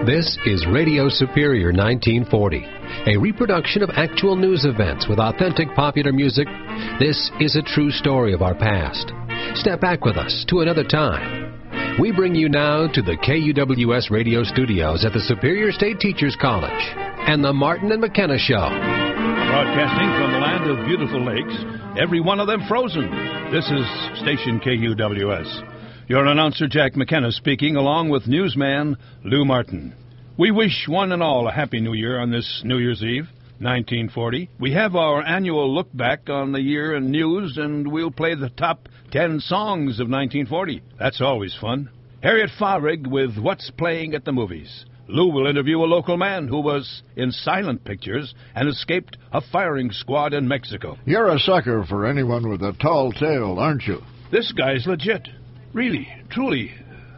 This is Radio Superior 1940, a reproduction of actual news events with authentic popular music. This is a true story of our past. Step back with us to another time. We bring you now to the KUWS radio studios at the Superior State Teachers College and the Martin and McKenna Show. Broadcasting from the land of beautiful lakes, every one of them frozen. This is station KUWS. Your announcer, Jack McKenna, speaking, along with newsman Lou Martin. We wish one and all a Happy New Year on this New Year's Eve, 1940. We have our annual look back on the year in news, and we'll play the top 10 songs of 1940. That's always fun. Harriet Fahrig with What's Playing at the Movies. Lou will interview a local man who was in silent pictures and escaped a firing squad in Mexico. You're a sucker for anyone with a tall tale, aren't you? This guy's legit. Really, truly,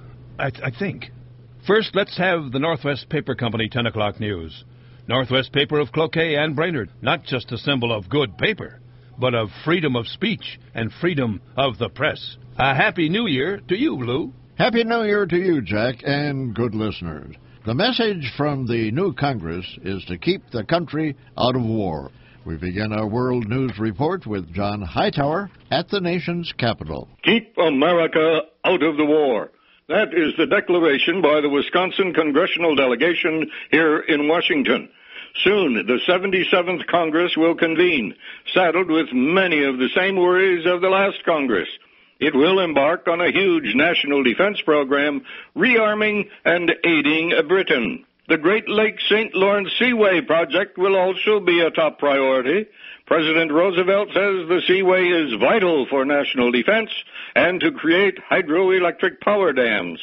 I think. First, let's have the Northwest Paper Company 10 o'clock news. Northwest Paper of Cloquet and Brainerd, not just a symbol of good paper, but of freedom of speech and freedom of the press. A Happy New Year to you, Lou. Happy New Year to you, Jack, and good listeners. The message from the new Congress is to keep the country out of war. We begin our World News Report with John Hightower at the nation's capital. Keep America out of the war. That is the declaration by the Wisconsin congressional delegation here in Washington. Soon, the 77th Congress will convene, saddled with many of the same worries of the last Congress. It will embark on a huge national defense program, rearming and aiding Britain. The Great Lakes St. Lawrence Seaway project will also be a top priority. President Roosevelt says the seaway is vital for national defense and to create hydroelectric power dams.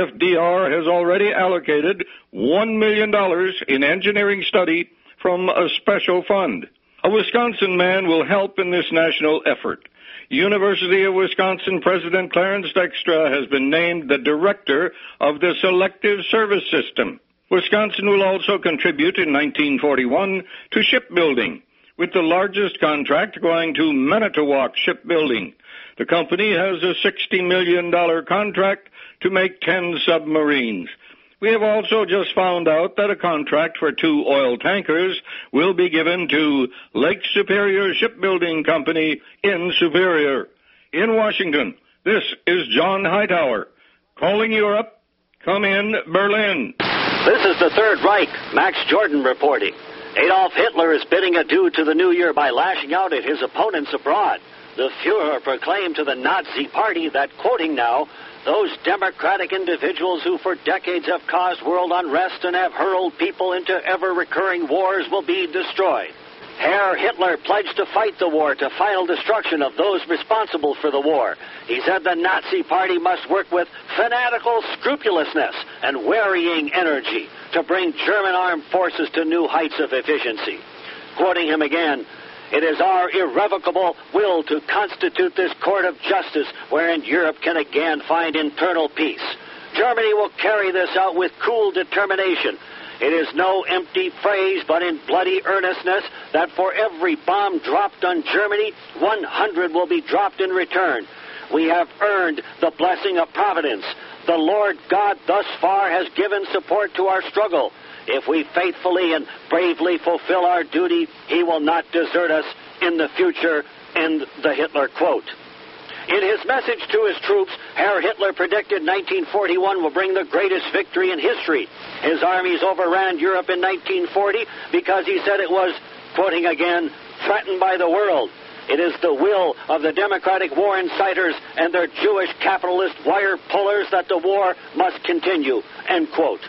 FDR has already allocated $1 million in engineering study from a special fund. A Wisconsin man will help in this national effort. University of Wisconsin President Clarence Dykstra has been named the director of the Selective Service System. Wisconsin will also contribute in 1941 to shipbuilding, with the largest contract going to Manitowoc Shipbuilding. The company has a $60 million contract to make 10 submarines. We have also just found out that a contract for 2 oil tankers will be given to Lake Superior Shipbuilding Company in Superior. In Washington, this is John Hightower. Calling Europe, come in Berlin. This is the Third Reich, Max Jordan reporting. Adolf Hitler is bidding adieu to the new year by lashing out at his opponents abroad. The Fuhrer proclaimed to the Nazi Party that, quoting now, those democratic individuals who for decades have caused world unrest and have hurled people into ever-recurring wars will be destroyed. Herr Hitler pledged to fight the war to final destruction of those responsible for the war. He said the Nazi Party must work with fanatical scrupulousness and wearying energy to bring German armed forces to new heights of efficiency. Quoting him again, it is our irrevocable will to constitute this court of justice wherein Europe can again find internal peace. Germany will carry this out with cool determination. It is no empty phrase, but in bloody earnestness, that for every bomb dropped on Germany, 100 will be dropped in return. We have earned the blessing of Providence. The Lord God thus far has given support to our struggle. If we faithfully and bravely fulfill our duty, He will not desert us in the future. End the Hitler quote. In his message to his troops, Herr Hitler predicted 1941 will bring the greatest victory in history. His armies overran Europe in 1940 because he said it was, quoting again, threatened by the world. It is the will of the Democratic war inciters and their Jewish capitalist wire pullers that the war must continue, end quote.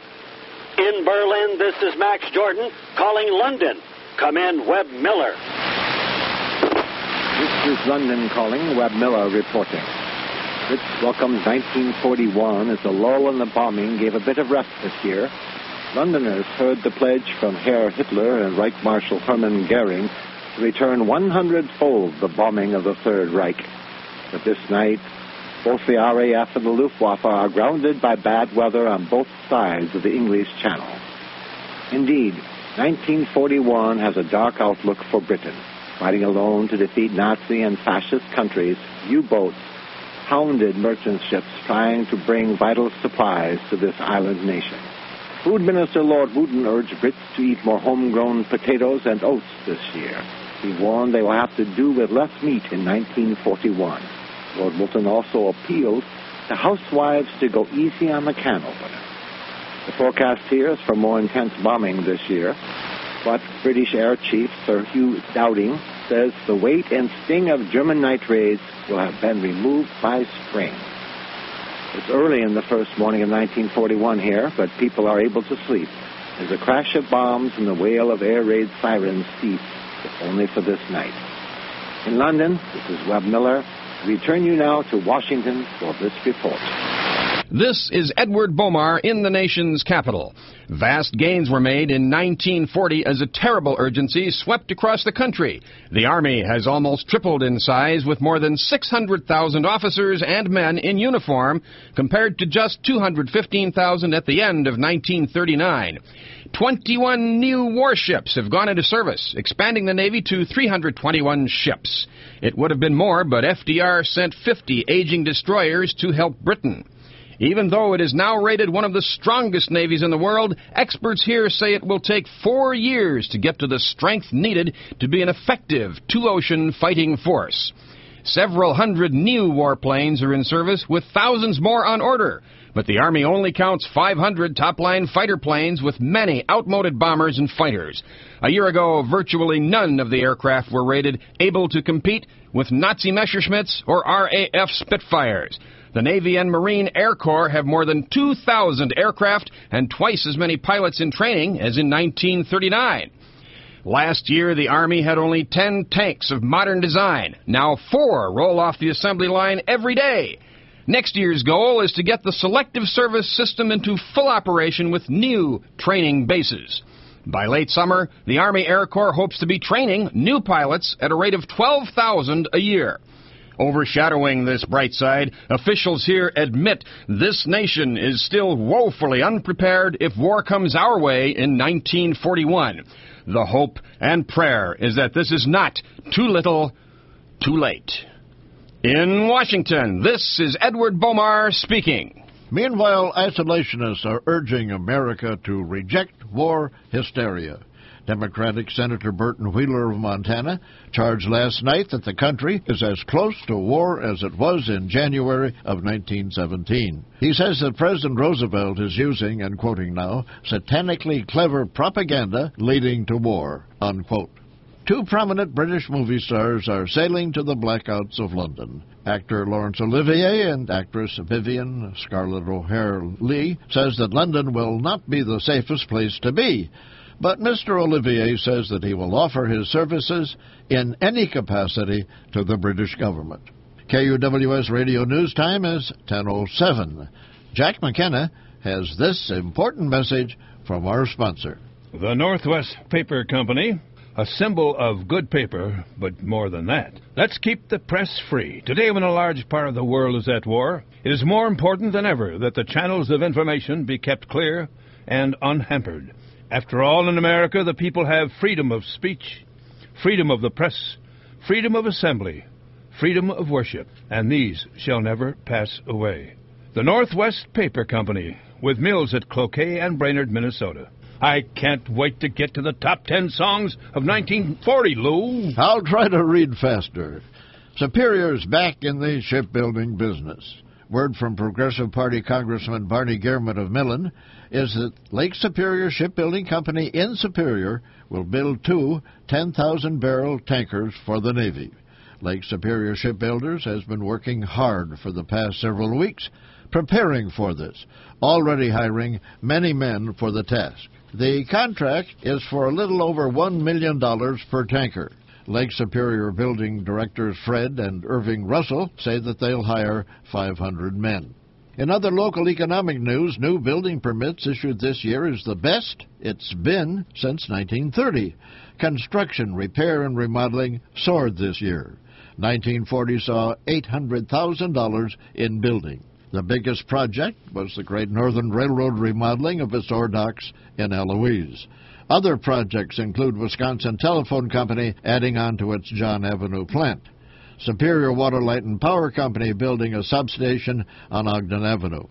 In Berlin, this is Max Jordan calling London. Come in, Webb Miller. This is London calling, Webb Miller reporting. This welcomed 1941 as the lull in the bombing gave a bit of rest this year. Londoners heard the pledge from Herr Hitler and Reich Marshal Hermann Goering to return 100-fold the bombing of the Third Reich. But this night, both the RAF and the Luftwaffe are grounded by bad weather on both sides of the English Channel. Indeed, 1941 has a dark outlook for Britain. Fighting alone to defeat Nazi and fascist countries, U-boats hounded merchant ships trying to bring vital supplies to this island nation. Food Minister Lord Wootton urged Brits to eat more homegrown potatoes and oats this year. He warned they will have to do with less meat in 1941. Lord Wootton also appealed to housewives to go easy on the can opener. The forecast here is for more intense bombing this year, but British Air Chief Sir Hugh Dowding says the weight and sting of German night raids will have been removed by spring. It's early in the first morning of 1941 here, but people are able to sleep as the crash of bombs and the wail of air raid sirens cease, if only for this night. In London, this is Webb Miller. We return you now to Washington for this report. This is Edward Bomar in the nation's capital. Vast gains were made in 1940 as a terrible urgency swept across the country. The Army has almost tripled in size with more than 600,000 officers and men in uniform compared to just 215,000 at the end of 1939. 21 new warships have gone into service, expanding the Navy to 321 ships. It would have been more, but FDR sent 50 aging destroyers to help Britain. Even though it is now rated one of the strongest navies in the world, experts here say it will take 4 years to get to the strength needed to be an effective two-ocean fighting force. Several hundred new warplanes are in service, with thousands more on order. But the Army only counts 500 top-line fighter planes with many outmoded bombers and fighters. A year ago, virtually none of the aircraft were rated able to compete with Nazi Messerschmitts or RAF Spitfires. The Navy and Marine Air Corps have more than 2,000 aircraft and twice as many pilots in training as in 1939. Last year, the Army had only 10 tanks of modern design. Now 4 roll off the assembly line every day. Next year's goal is to get the Selective Service system into full operation with new training bases. By late summer, the Army Air Corps hopes to be training new pilots at a rate of 12,000 a year. Overshadowing this bright side, officials here admit this nation is still woefully unprepared if war comes our way in 1941. The hope and prayer is that this is not too little, too late. In Washington, this is Edward Bomar speaking. Meanwhile, isolationists are urging America to reject war hysteria. Democratic Senator Burton Wheeler of Montana charged last night that the country is as close to war as it was in January of 1917. He says that President Roosevelt is using, and quoting now, satanically clever propaganda leading to war, unquote. 2 prominent British movie stars are sailing to the blackouts of London. Actor Laurence Olivier and actress Vivian Scarlett O'Hare-Lee says that London will not be the safest place to be. But Mr. Olivier says that he will offer his services in any capacity to the British government. KUWS Radio News Time is 10:07. Jack McKenna has this important message from our sponsor. The Northwest Paper Company, a symbol of good paper, but more than that. Let's keep the press free. Today, when a large part of the world is at war, it is more important than ever that the channels of information be kept clear and unhampered. After all, in America, the people have freedom of speech, freedom of the press, freedom of assembly, freedom of worship, and these shall never pass away. The Northwest Paper Company, with mills at Cloquet and Brainerd, Minnesota. I can't wait to get to the top 10 songs of 1940, Lou. I'll try to read faster. Superior's back in the shipbuilding business. Word from Progressive Party Congressman Barney Gehrman of Millen is that Lake Superior Shipbuilding Company in Superior will build 2 10,000-barrel tankers for the Navy. Lake Superior Shipbuilders has been working hard for the past several weeks preparing for this, already hiring many men for the task. The contract is for a little over $1 million per tanker. Lake Superior building directors Fred and Irving Russell say that they'll hire 500 men. In other local economic news, new building permits issued this year is the best it's been since 1930. Construction, repair, and remodeling soared this year. 1940 saw $800,000 in building. The biggest project was the Great Northern Railroad remodeling of its ore docks in Eloise. Other projects include Wisconsin Telephone Company adding on to its John Avenue plant, Superior Water, Light, and Power Company building a substation on Ogden Avenue,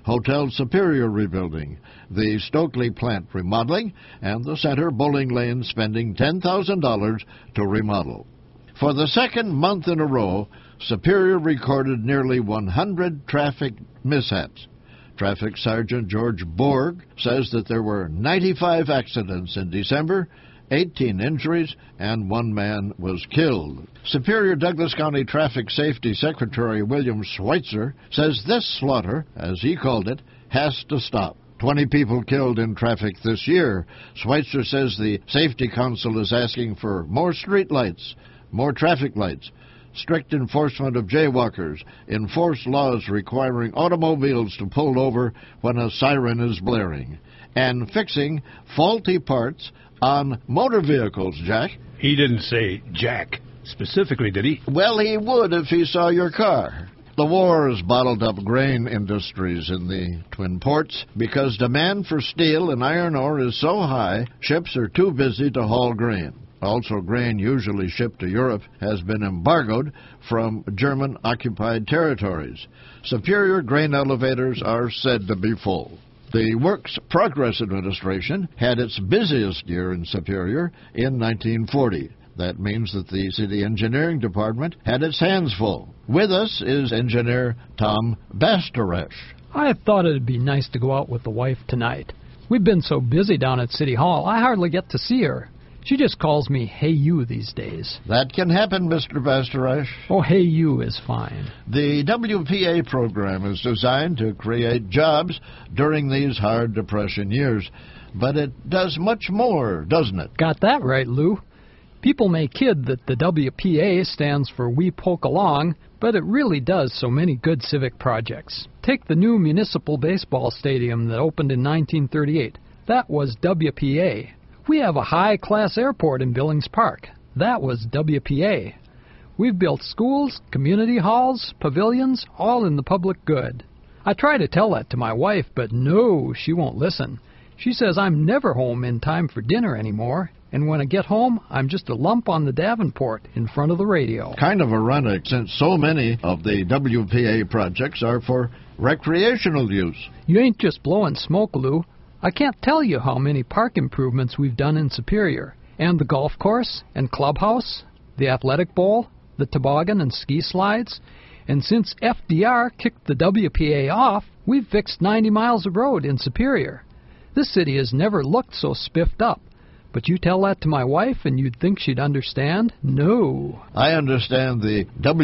Hotel Superior rebuilding, the Stokely plant remodeling, and the Center bowling lane spending $10,000 to remodel. For the second month in a row, Superior recorded nearly 100 traffic mishaps. Traffic Sergeant George Borg says that there were 95 accidents in December, 18 injuries, and 1 man was killed. Superior Douglas County Traffic Safety Secretary William Schweitzer says this slaughter, as he called it, has to stop. 20 people killed in traffic this year. Schweitzer says the Safety Council is asking for more street lights, more traffic lights, strict enforcement of jaywalkers, enforce laws requiring automobiles to pull over when a siren is blaring, and fixing faulty parts on motor vehicles, Jack. He didn't say Jack specifically, did he? Well, he would if he saw your car. The war has bottled up grain industries in the Twin Ports because demand for steel and iron ore is so high, ships are too busy to haul grain. Also, grain usually shipped to Europe has been embargoed from German-occupied territories. Superior grain elevators are said to be full. The Works Progress Administration had its busiest year in Superior in 1940. That means that the City Engineering Department had its hands full. With us is Engineer Tom Basteresh. I thought it'd be nice to go out with the wife tonight. We've been so busy down at City Hall, I hardly get to see her. She just calls me Hey You these days. That can happen, Mr. Basteresh. Oh, Hey You is fine. The WPA program is designed to create jobs during these hard Depression years. But it does much more, doesn't it? Got that right, Lou. People may kid that the WPA stands for We Poke Along, but it really does so many good civic projects. Take the new municipal baseball stadium that opened in 1938. That was WPA. We have a high-class airport in Billings Park. That was WPA. We've built schools, community halls, pavilions, all in the public good. I try to tell that to my wife, but no, she won't listen. She says I'm never home in time for dinner anymore, and when I get home, I'm just a lump on the Davenport in front of the radio. Kind of ironic, since so many of the WPA projects are for recreational use. You ain't just blowing smoke, Lou. I can't tell you how many park improvements we've done in Superior, and the golf course and clubhouse, the athletic bowl, the toboggan and ski slides, and since FDR kicked the WPA off, we've fixed 90 miles of road in Superior. This city has never looked so spiffed up. But you tell that to my wife and you'd think she'd understand? No. I understand the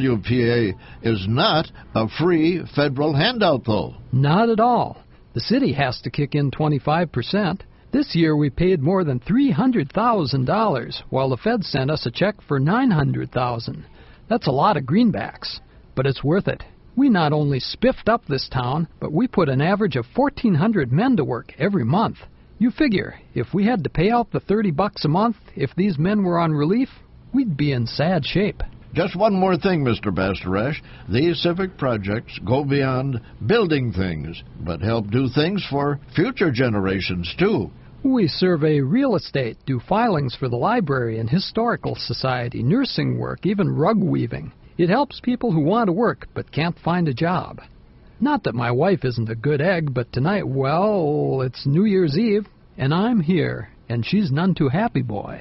WPA is not a free federal handout, though. Not at all. The city has to kick in 25%. This year we paid more than $300,000, while the Fed sent us a check for $900,000. That's a lot of greenbacks, but it's worth it. We not only spiffed up this town, but we put an average of 1,400 men to work every month. You figure, if we had to pay out the $30 a month if these men were on relief, we'd be in sad shape. Just one more thing, Mr. Basteresh. These civic projects go beyond building things, but help do things for future generations, too. We survey real estate, do filings for the library and historical society, nursing work, even rug weaving. It helps people who want to work but can't find a job. Not that my wife isn't a good egg, but tonight, well, it's New Year's Eve, and I'm here, and she's none too happy, boy.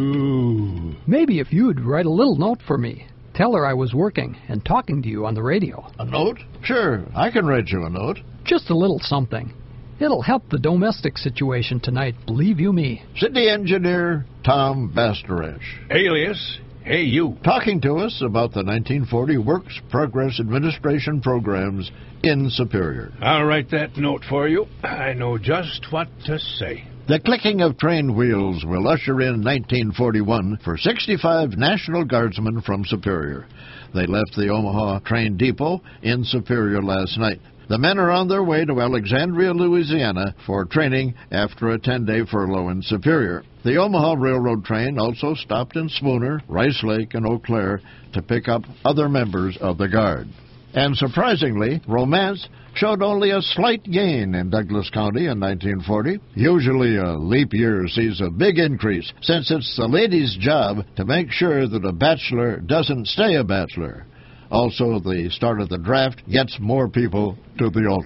No. Maybe if you'd write a little note for me. Tell her I was working and talking to you on the radio. A note? Sure, I can write you a note. Just a little something. It'll help the domestic situation tonight, believe you me. City Engineer Tom Basteresh. Alias, Hey You. Talking to us about the 1940 Works Progress Administration programs in Superior. I'll write that note for you. I know just what to say. The clicking of train wheels will usher in 1941 for 65 National Guardsmen from Superior. They left the Omaha train depot in Superior last night. The men are on their way to Alexandria, Louisiana for training after a 10-day furlough in Superior. The Omaha Railroad train also stopped in Spooner, Rice Lake, and Eau Claire to pick up other members of the Guard. And surprisingly, romance showed only a slight gain in Douglas County in 1940. Usually a leap year sees a big increase, since it's the lady's job to make sure that a bachelor doesn't stay a bachelor. Also, the start of the draft gets more people to the altar.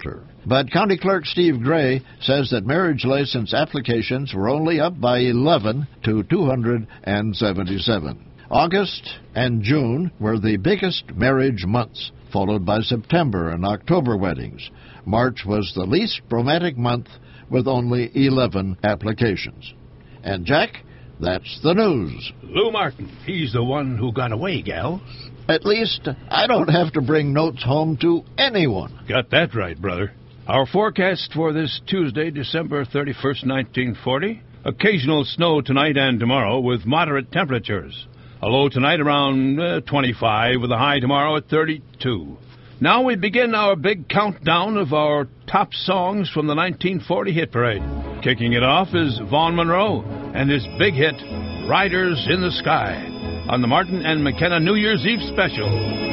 But County Clerk Steve Gray says that marriage license applications were only up by 11 to 277. August and June were the biggest marriage months, followed by September and October weddings. March was the least romantic month with only 11 applications. And Jack, that's the news. Lou Martin, he's the one who got away, gals. At least I don't have to bring notes home to anyone. Got that right, brother. Our forecast for this Tuesday, December 31st, 1940. Occasional snow tonight and tomorrow with moderate temperatures. A low tonight around 25 with a high tomorrow at 32. Now we begin our big countdown of our top songs from the 1940 hit parade. Kicking it off is Vaughn Monroe and his big hit, Riders in the Sky, on the Martin and McKenna New Year's Eve special.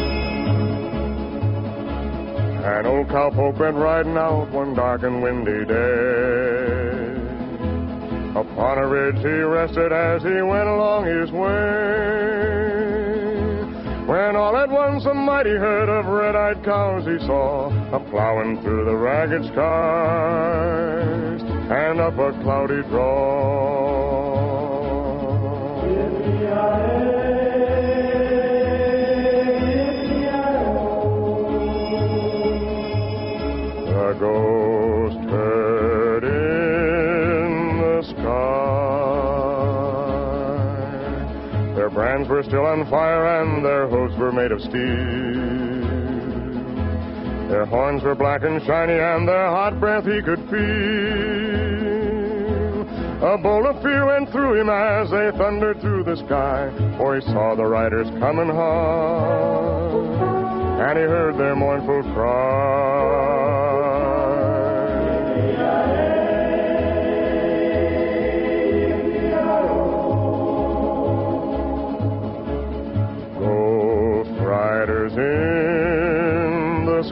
An old cowpoke went riding out one dark and windy day. Upon a ridge he rested as he went along his way. When all at once a mighty herd of red-eyed cows he saw, a-plowing through the ragged skies and up a cloudy draw. The ghost herd in the sky. Their brands were still on fire and their hooves were made of steel. Their horns were black and shiny and their hot breath he could feel. A bolt of fear went through him as they thundered through the sky, for he saw the riders coming hard, and he heard their mournful cry. Ghost riders in the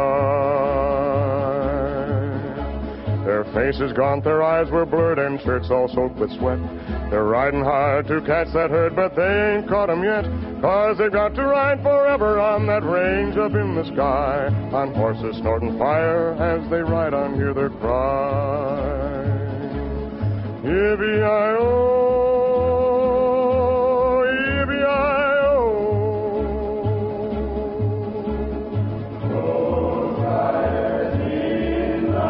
sky. Their faces gaunt, their eyes were blurred, and shirts all soaked with sweat. They're riding hard to catch that herd, but they ain't caught 'em yet, 'cause they've got to ride forever on that range up in the sky, on horses snorting fire as they ride on, hear their cry. Yippee-yi-oh, yippee-yi-oh. Those riders in the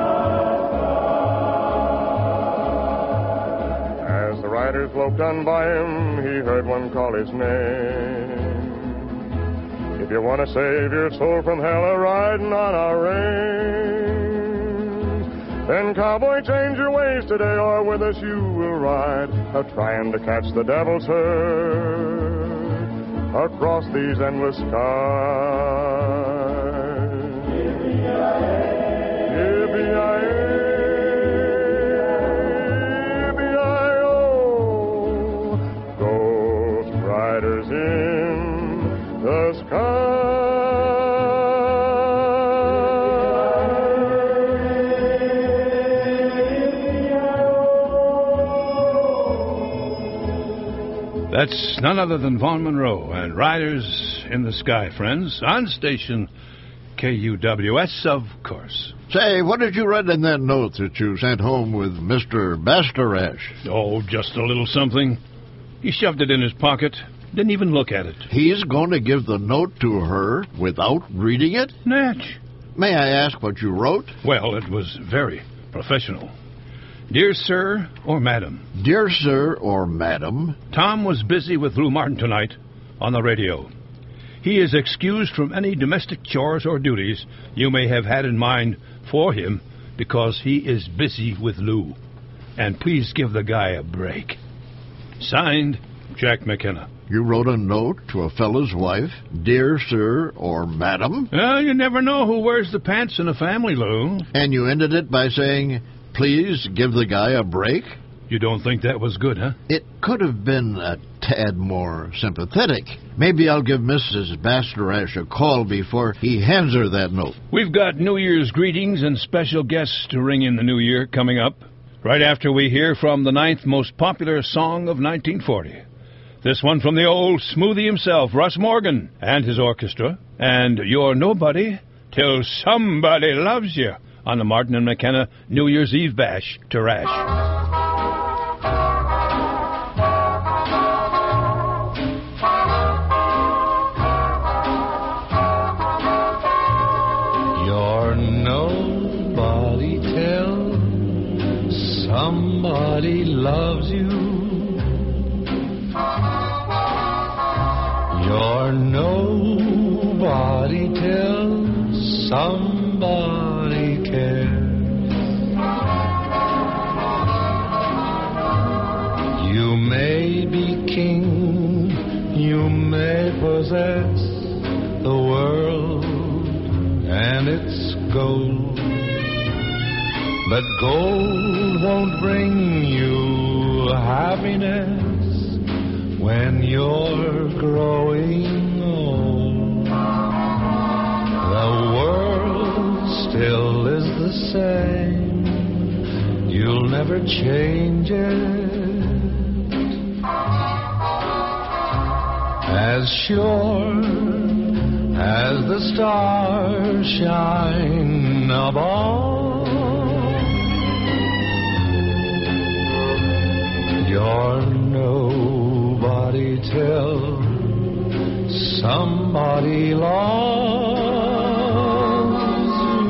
sky. As the riders loped on by him, he heard one call his name. If you want to save your soul from hell a-riding on our range, then cowboy, change your ways today, or with us you will ride, a-trying to catch the devil's herd across these endless skies. Yippee-yi-yi-yi-yi-oh, ghost riders in the sky. That's none other than Vaughn Monroe and Riders in the Sky, friends, on station KUWS, of course. Say, what did you write in that note that you sent home with Mr. Bastarash? Oh, just a little something. He shoved it in his pocket, didn't even look at it. He's going to give the note to her without reading it? Natch. May I ask what you wrote? Well, it was very professional. Dear Sir or Madam. Dear Sir or Madam. Tom was busy with Lou Martin tonight on the radio. He is excused from any domestic chores or duties you may have had in mind for him because he is busy with Lou. And please give the guy a break. Signed, Jack McKenna. You wrote a note to a fellow's wife, Dear Sir or Madam? Well, you never know who wears the pants in a family, Lou. And you ended it by saying, please give the guy a break? You don't think that was good, huh? It could have been a tad more sympathetic. Maybe I'll give Mrs. Bastarash a call before he hands her that note. We've got New Year's greetings and special guests to ring in the new year coming up, right after we hear from the 9th most popular song of 1940. This one from the old smoothie himself, Russ Morgan, and his orchestra, and You're Nobody Till Somebody Loves You, on the Martin and McKenna New Year's Eve Bash. Tarash. You're nobody till somebody loves you. You're nobody till somebody cares. You may be king, you may possess the world and its gold, but gold won't bring you happiness when you're growing old. The world still is the same, you'll never change it. As sure as the stars shine above, you're nobody till somebody loves you.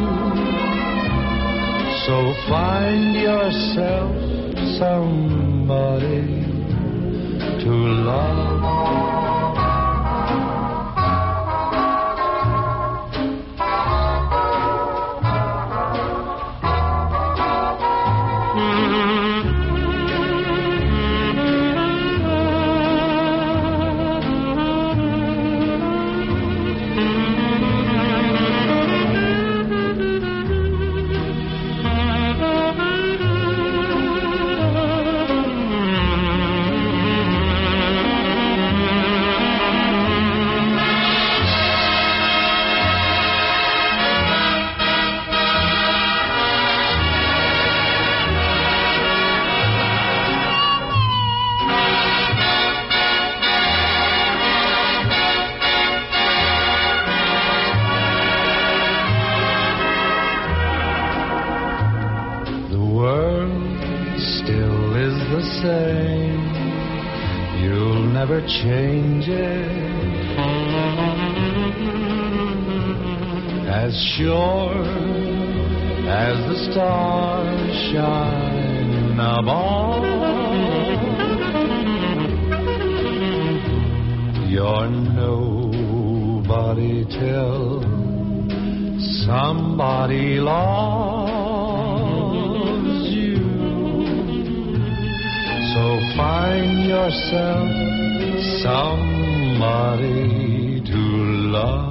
So find yourself somebody to love. You'll never change it. As sure as the stars shine above, you're nobody till somebody loves you. So find yourself somebody to love.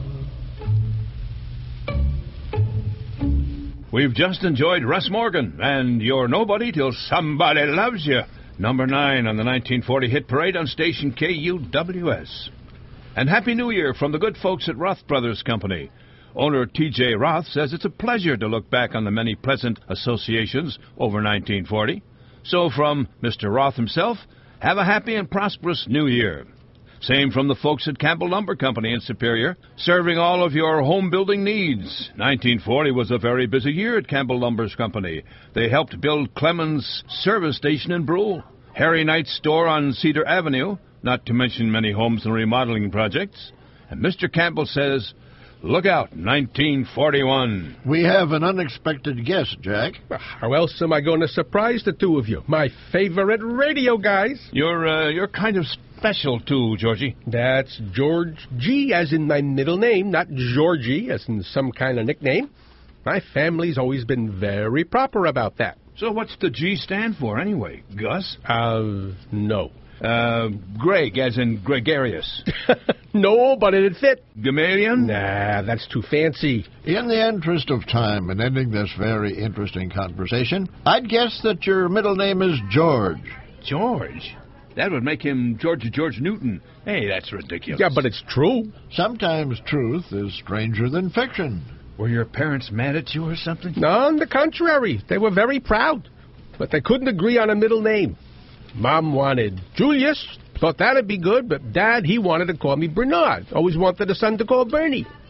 We've just enjoyed Russ Morgan and You're Nobody Till Somebody Loves You, number 9 on the 1940 hit parade on station KUWS. And Happy New Year from the good folks at Roth Brothers Company. Owner T.J. Roth says it's a pleasure to look back on the many pleasant associations over 1940. So from Mr. Roth himself, have a happy and prosperous New Year. Same from the folks at Campbell Lumber Company in Superior, serving all of your home building needs. 1940 was a very busy year at Campbell Lumber's Company. They helped build Clemens Service Station in Brule, Harry Knight's store on Cedar Avenue, not to mention many homes and remodeling projects. And Mr. Campbell says, look out, 1941. We have an unexpected guest, Jack. How else am I going to surprise the two of you? My favorite radio guys. You're kind of special, too, Georgie. That's George G, as in my middle name, not Georgie, as in some kind of nickname. My family's always been very proper about that. So what's the G stand for, anyway? Gus? No. Greg, as in gregarious. No, but it'd fit. Gamalion? Nah, that's too fancy. In the interest of time and ending this very interesting conversation, I'd guess that your middle name is George. George? That would make him George Newton. Hey, that's ridiculous. Yeah, but it's true. Sometimes truth is stranger than fiction. Were your parents mad at you or something? No, on the contrary. They were very proud. But they couldn't agree on a middle name. Mom wanted Julius, thought that'd be good, but Dad, he wanted to call me Bernard. Always wanted a son to call Bernie.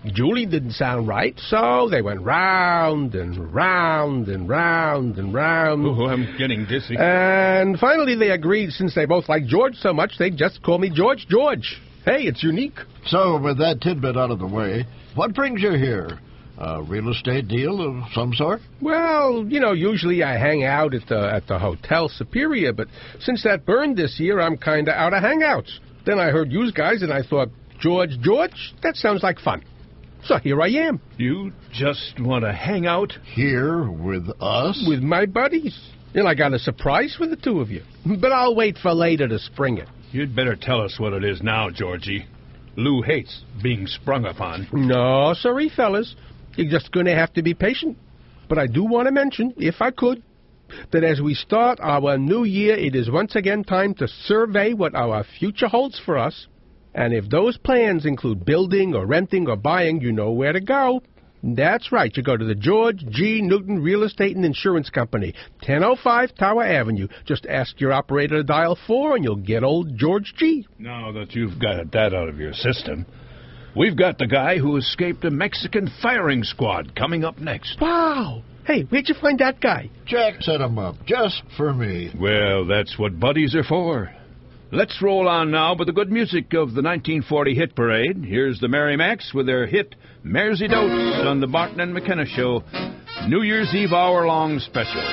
Julie didn't sound right, so they went round and round and round and round. Oh, I'm getting dizzy. And finally they agreed, since they both like George so much, they'd just call me George. Hey, it's unique. So, with that tidbit out of the way, what brings you here? A real estate deal of some sort? Well, usually I hang out at the Hotel Superior, but since that burned this year, I'm kind of out of hangouts. Then I heard you guys, and I thought, George, that sounds like fun. So here I am. You just want to hang out? Here with us? With my buddies. And I got a surprise for the two of you. But I'll wait for later to spring it. You'd better tell us what it is now, Georgie. Lou hates being sprung upon. No, sorry, fellas. You're just going to have to be patient. But I do want to mention, if I could, that as we start our new year, it is once again time to survey what our future holds for us. And if those plans include building or renting or buying, you know where to go. That's right. You go to the George G. Newton Real Estate and Insurance Company, 1005 Tower Avenue. Just ask your operator to dial 4 and you'll get old George G. Now that you've got that out of your system, we've got the guy who escaped a Mexican firing squad coming up next. Wow. Hey, where'd you find that guy? Jack set him up just for me. Well, that's what buddies are for. Let's roll on now with the good music of the 1940 hit parade. Here's the Merry Macs with their hit Maresy Dotes on the Barton and McKenna Show, New Year's Eve hour-long special.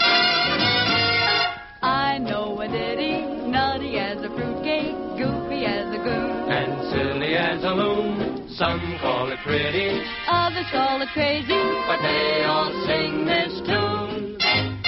I know a ditty, nutty as a fruitcake, goofy as a goon, and silly as a loon. Some call it pretty, others call it crazy, but they all sing this tune.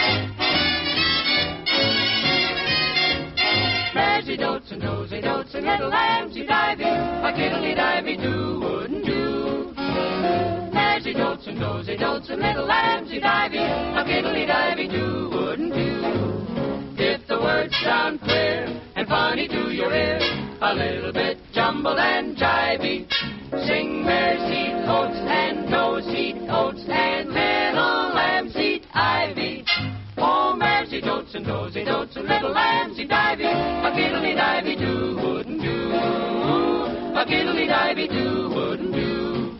Maresy dotes and dozy dotes and little lambsy divey, a kiddly divey do wouldn't do. Maresy dotes and dozy dotes and little lambsy divey, a kiddly divey do wouldn't do. If the words sound queer and funny to your ear, a little bit jumbled and jivey, sing Maresy oats and dozy oats and little lambsy ivy. Oh, Maresy dotes and dozy dotes and little lambsy divey, a kiddly divey do wouldn't do. A kiddly divey do wouldn't do.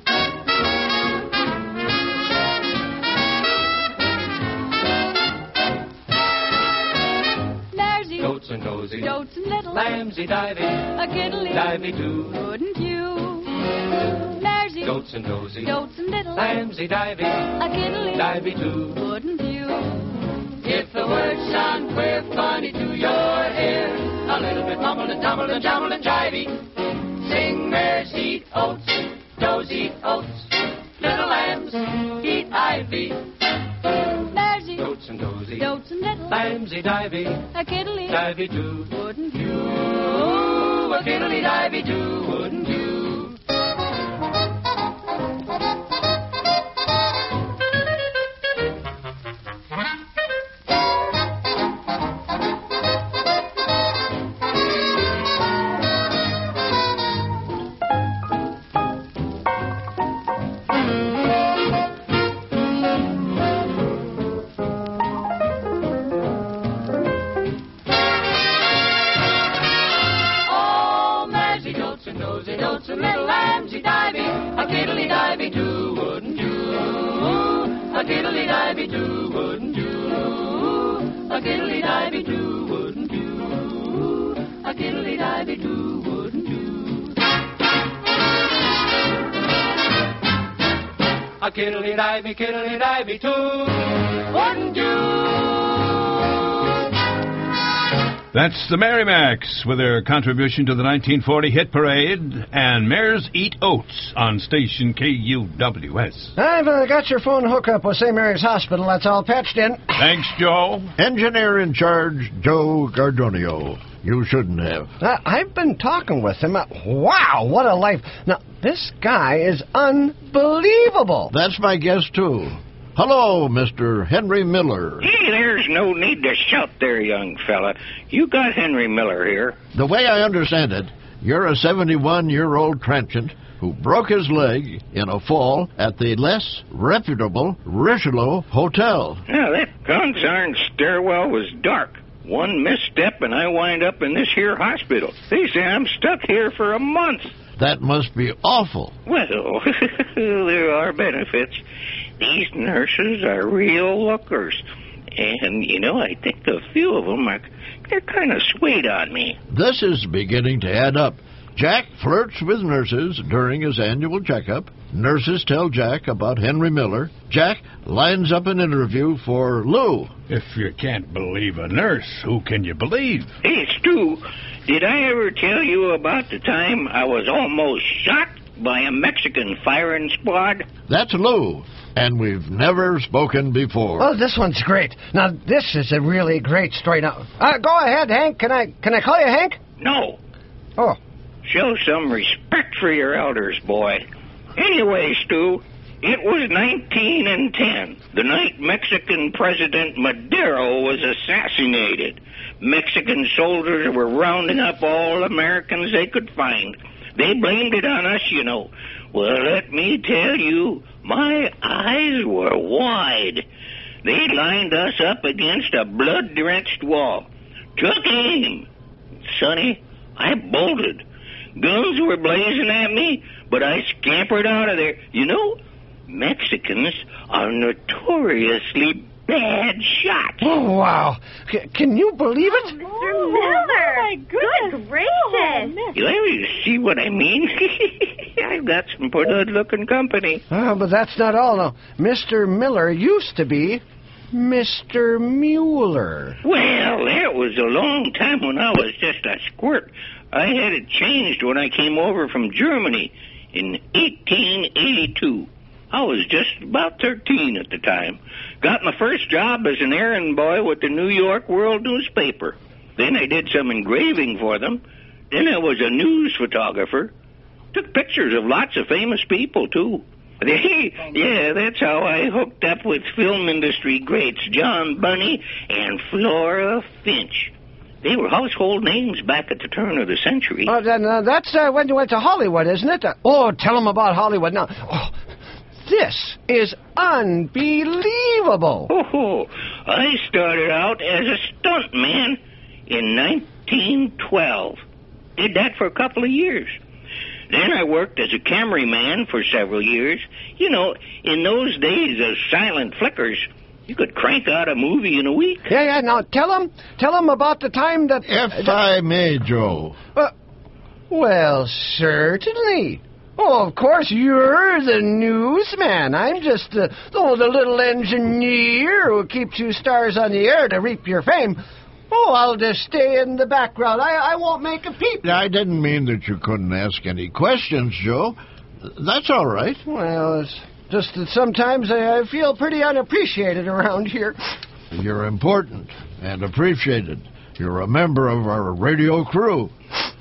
Maresy Dotes and dozy dotes and little lambsy divey, a kiddly divey do. wouldn't you? Maresy Dotes and dozy dotes and little lambsy divey, a kiddly divey do. wouldn't you? If the words sound queer, funny to your ear, a little bit mumbled and tumbled and jumbled and jivey, sing mares eat oats, dozy oats, little lambs eat ivy. Maresy Dotes and dozy dotes and little lambsy divey, a kiddly divey do. wouldn't you? A kiddly divey do wouldn't do. Kiddly divey too wouldn't do. That's the Merry Macs with their contribution to the 1940 hit parade and Mares Eat Oats on station KUWS. I've got your phone hookup with St. Mary's Hospital. That's all patched in. Thanks, Joe. Engineer in charge, Joe Gardonio. You shouldn't have. I've been talking with him. Wow, what a life. Now, this guy is unbelievable. That's my guess, too. Hello, Mr. Henry Miller. Hey, there's no need to shout there, young fella. You got Henry Miller here. The way I understand it, you're a 71-year-old transient who broke his leg in a fall at the less reputable Richelieu Hotel. Yeah, that consarn stairwell was dark. One misstep and I wind up in this here hospital. They say I'm stuck here for a month. That must be awful. Well, there are benefits. These nurses are real lookers. And, I think a few of them they're kind of sweet on me. This is beginning to add up. Jack flirts with nurses during his annual checkup. Nurses tell Jack about Henry Miller. Jack lines up an interview for Lou. If you can't believe a nurse, who can you believe? Hey, Stu, did I ever tell you about the time I was almost shot by a Mexican firing squad? That's Lou, and we've never spoken before. Oh, this one's great. Now, this is a really great story. Now, go ahead, Hank. Can I call you Hank? No. Oh. Show some respect for your elders, boy. Anyway, Stu, it was 1910, the night Mexican President Madero was assassinated. Mexican soldiers were rounding up all Americans they could find. They blamed it on us, Well, let me tell you, my eyes were wide. They lined us up against a blood-drenched wall. Took aim. Sonny, I bolted. Guns were blazing at me, but I scampered out of there. Mexicans are notoriously bad shots. Oh, wow. Can you believe it? Mr. Miller! Oh, my goodness gracious! You see what I mean? I've got some good-looking company. But that's not all, no. Mr. Miller used to be Mr. Mueller. Well, that was a long time when I was just a squirt. I had it changed when I came over from Germany in 1882. I was just about 13 at the time. Got my first job as an errand boy with the New York World newspaper. Then I did some engraving for them. Then I was a news photographer. Took pictures of lots of famous people, too. Yeah, that's how I hooked up with film industry greats John Bunny and Flora Finch. They were household names back at the turn of the century. That's when you went to Hollywood, isn't it? Tell them about Hollywood now. This is unbelievable. I started out as a stuntman in 1912. Did that for a couple of years. Then I worked as a cameraman for several years. In those days of silent flickers, you could crank out a movie in a week. Yeah. Now, tell them about the time that... If I may, Joe. Well, certainly. Oh, of course, you're the newsman. I'm just the little engineer who keeps you stars on the air to reap your fame. I'll just stay in the background. I won't make a peep. I didn't mean that you couldn't ask any questions, Joe. That's all right. Well, it's just that sometimes I feel pretty unappreciated around here. You're important and appreciated. You're a member of our radio crew.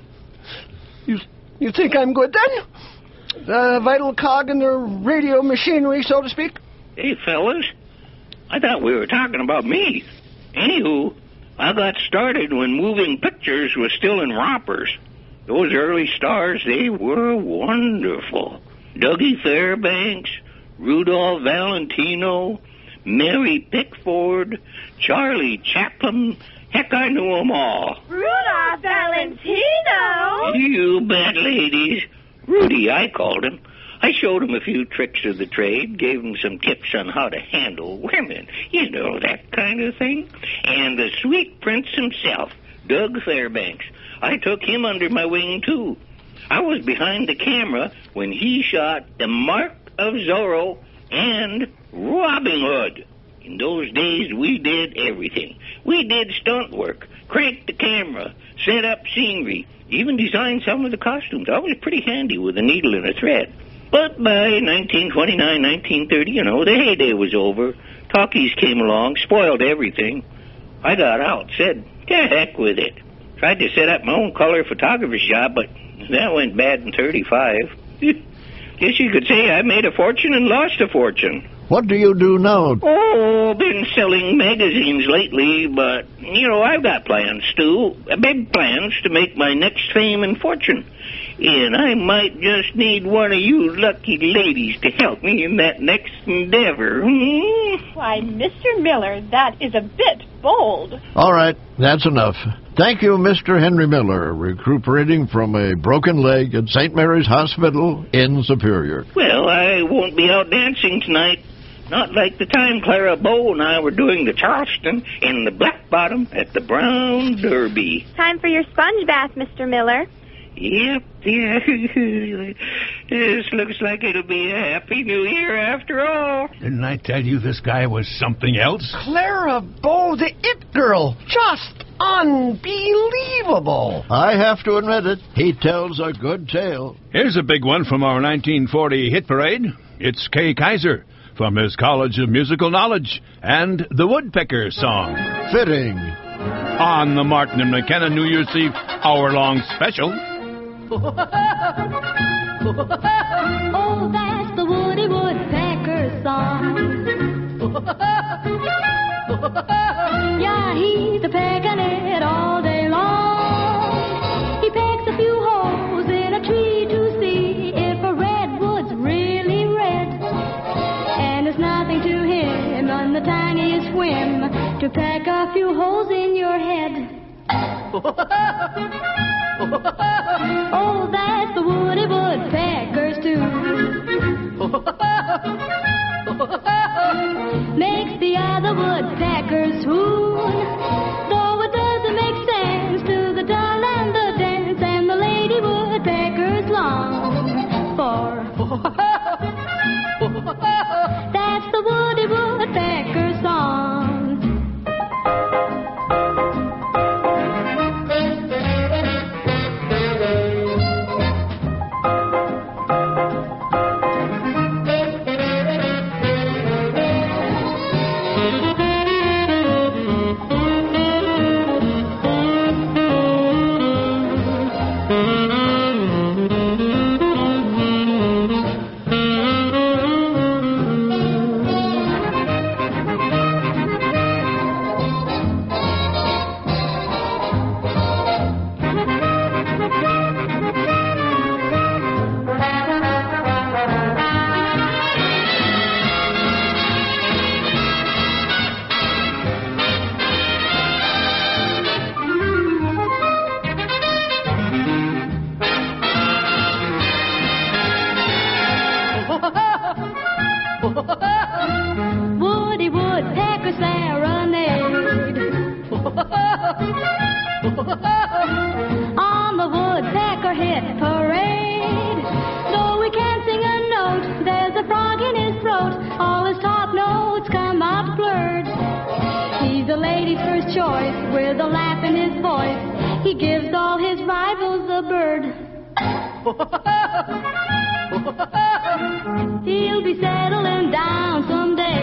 You think I'm good then? A vital cog in the radio machinery, so to speak? Hey, fellas, I thought we were talking about me. Anywho, I got started when moving pictures was still in rompers. Those early stars, they were wonderful. Dougie Fairbanks, Rudolph Valentino, Mary Pickford, Charlie Chaplin. Heck, I knew them all. Rudolph Valentino? You bet, ladies. Rudy, I called him. I showed him a few tricks of the trade, gave him some tips on how to handle women. That kind of thing. And the sweet prince himself, Doug Fairbanks. I took him under my wing, too. I was behind the camera when he shot The Mark of Zorro and Robin Hood. In those days, we did everything. We did stunt work, cranked the camera, set up scenery, even designed some of the costumes. I was pretty handy with a needle and a thread. But by 1929, 1930, the heyday was over. Talkies came along, spoiled everything. I got out, said, to heck with it. Tried to set up my own color photographer's job, but that went bad in 35. Guess you could say I made a fortune and lost a fortune. What do you do now? Been selling magazines lately, but, I've got plans, Stu. Big plans to make my next fame and fortune. And I might just need one of you lucky ladies to help me in that next endeavor. Why, Mr. Miller, that is a bit bold. All right, that's enough. Thank you, Mr. Henry Miller, recuperating from a broken leg at St. Mary's Hospital in Superior. Well, I won't be out dancing tonight. Not like the time Clara Bow and I were doing the Charleston in the Black Bottom at the Brown Derby. Time for your sponge bath, Mr. Miller. Yep, yeah. This looks like it'll be a happy new year after all. Didn't I tell you this guy was something else? Clara Bow, the it girl. Just unbelievable. I have to admit it. He tells a good tale. Here's a big one from our 1940 hit parade. It's Kay Kaiser from his College of Musical Knowledge and the Woodpecker Song. Fitting. On the Martin and McKenna New Year's Eve hour-long special. Oh, that's the Woody Woodpecker song. Yeah, he's a-pecking it all day long. He pecks a few holes in a tree to see if a redwood's really red. And it's nothing to him on the tiniest whim to peck a few holes in your head. Oh, that's the Woody Woodpecker's tune. Makes the other woodpeckers swoon. Though it doesn't make sense to the doll and the dance and the lady woodpeckers long for. That's the Woody Woodpecker song. Woody Woodpecker serenade. On the Woodpecker hit parade. Though we can't sing a note, there's a frog in his throat. All his top notes come out blurred. He's the lady's first choice with a laugh in his voice. He gives all his rivals a bird. He'll be settling down someday.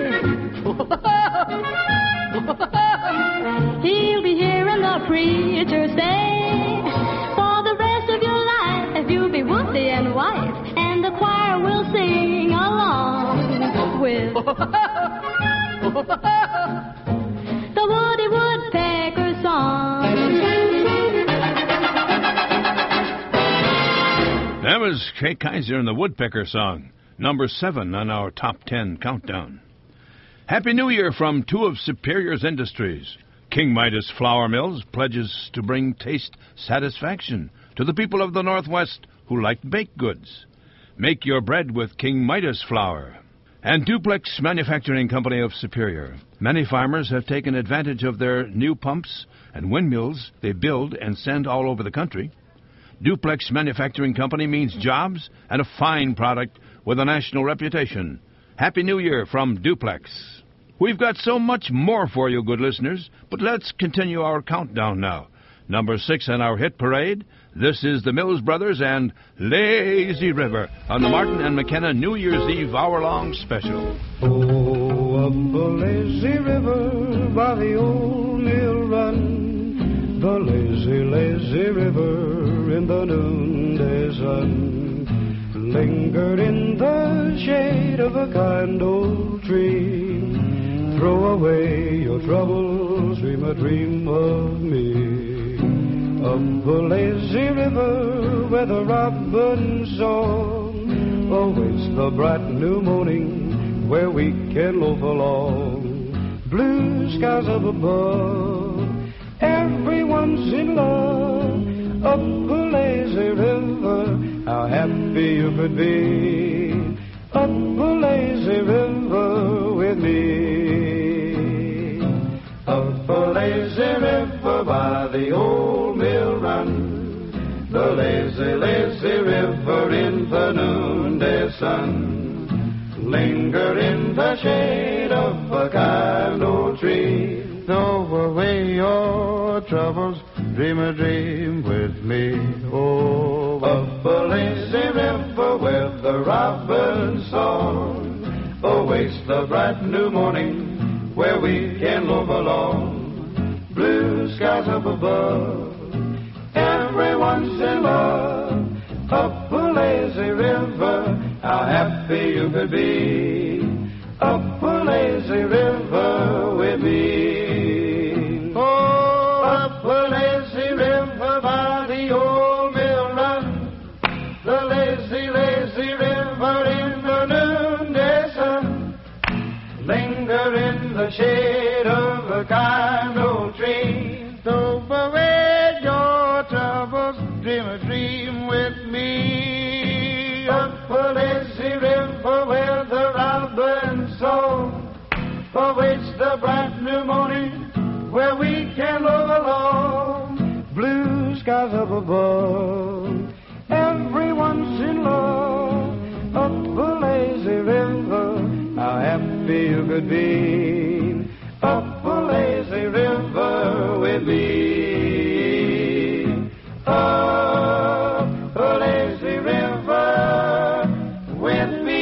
He'll be hearing the preacher say, for the rest of your life you'll be Woody and white, and the choir will sing along with the Woody Woodpecker song. That was Kay Kaiser and the Woodpecker Song, number 7 on our Top 10 countdown. Happy New Year from two of Superior's industries. King Midas Flour Mills pledges to bring taste satisfaction to the people of the Northwest who like baked goods. Make your bread with King Midas flour. And Duplex Manufacturing Company of Superior. Many farmers have taken advantage of their new pumps and windmills they build and send all over the country. Duplex Manufacturing Company means jobs and a fine product with a national reputation. Happy New Year from Duplex. We've got so much more for you, good listeners, but let's continue our countdown now. Number 6 on our hit parade, this is the Mills Brothers and Lazy River on the Martin and McKenna New Year's Eve hour-long special. Oh, up the lazy river by the old mill run, the lazy, lazy river in the noonday sun, lingered in the shade of a kind old tree. Throw away your troubles, dream a dream of me. Up the lazy river where the robin's song awaits the bright new morning where we can loaf along. Blues blue skies up above. Everyone's in love up the lazy river. How happy you could be up the lazy river with me. Up the lazy river by the old mill run, the lazy, lazy river in the noonday sun. Linger in the shade of a kind old tree. Throw away your troubles, dream a dream with me. Oh, up a lazy river where the robin song awaits the bright new morning, where we can love along. Blue skies up above, everyone's in love. Up a lazy river, how happy you could be. Up a lazy river with me. Oh, up a lazy river by the old mill run, the lazy, lazy river in the noonday sun. Linger in the shade of a kind old tree. Throw away your troubles, dream a dream with me. Up a lazy river where the robin song awaits the bright new morning, where we can love along. Blue skies up above, everyone's in love. Up a lazy river, how happy you could be. Up a lazy river with me. Up a lazy river with me.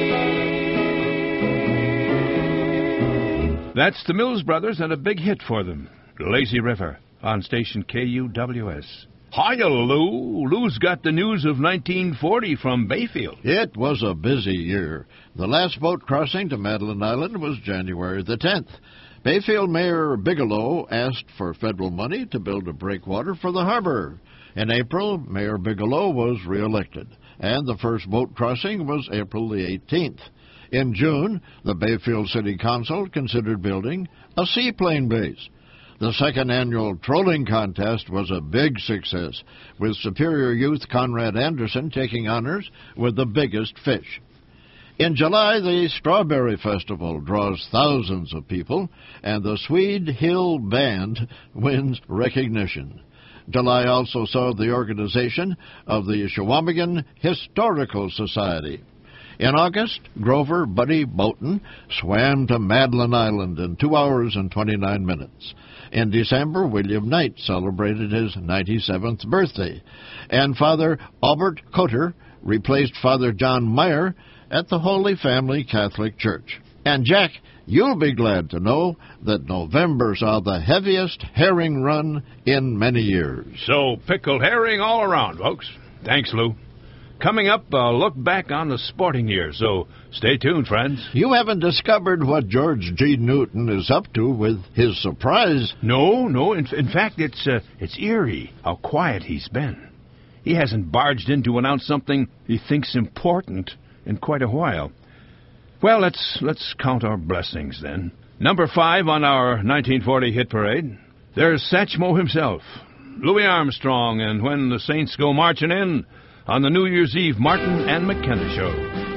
That's the Mills Brothers and a big hit for them, Lazy River, on station KUWS. Hiya, Lou. Lou's got the news of 1940 from Bayfield. It was a busy year. The last boat crossing to Madeline Island was January the 10th. Bayfield Mayor Bigelow asked for federal money to build a breakwater for the harbor. In April, Mayor Bigelow was reelected, and the first boat crossing was April the 18th. In June, the Bayfield City Council considered building a seaplane base. The second annual trolling contest was a big success, with Superior Youth Conrad Anderson taking honors with the biggest fish. In July, the Strawberry Festival draws thousands of people, and the Swede Hill Band wins recognition. July also saw the organization of the Chequamegon Historical Society. In August, Grover Buddy Boughton swam to Madeline Island in 2 hours and 29 minutes. In December, William Knight celebrated his 97th birthday, and Father Albert Cotter replaced Father John Meyer at the Holy Family Catholic Church. And Jack, you'll be glad to know that November saw the heaviest herring run in many years. So, pickled herring all around, folks. Thanks, Lou. Coming up, a look back on the sporting year, so stay tuned, friends. You haven't discovered what George G. Newton is up to with his surprise. No. In fact, it's eerie how quiet he's been. He hasn't barged in to announce something he thinks important in quite a while. Well, let's count our blessings, then. Number 5 on our 1940 hit parade. There's Satchmo himself, Louis Armstrong, and When the Saints Go Marching In, on the New Year's Eve Martin and McKenna Show.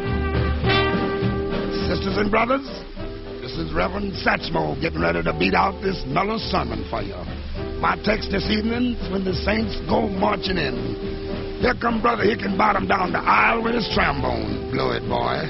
Sisters and brothers, this is Reverend Satchmo getting ready to beat out this mellow sermon for you. My text this evening is When the Saints Go Marching In. Here come Brother Hickenbottom down the aisle with his trombone. Blow it, boy.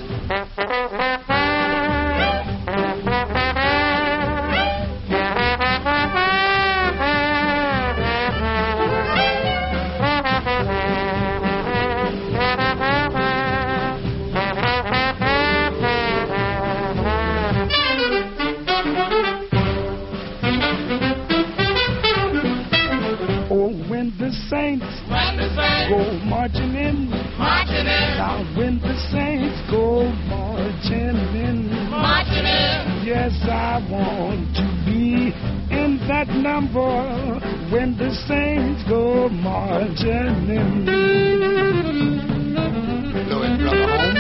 Saints go marching in. Now when the saints go marching in. Yes, I want to be in that number when the saints go marching in. Blow it, Brother Holmes.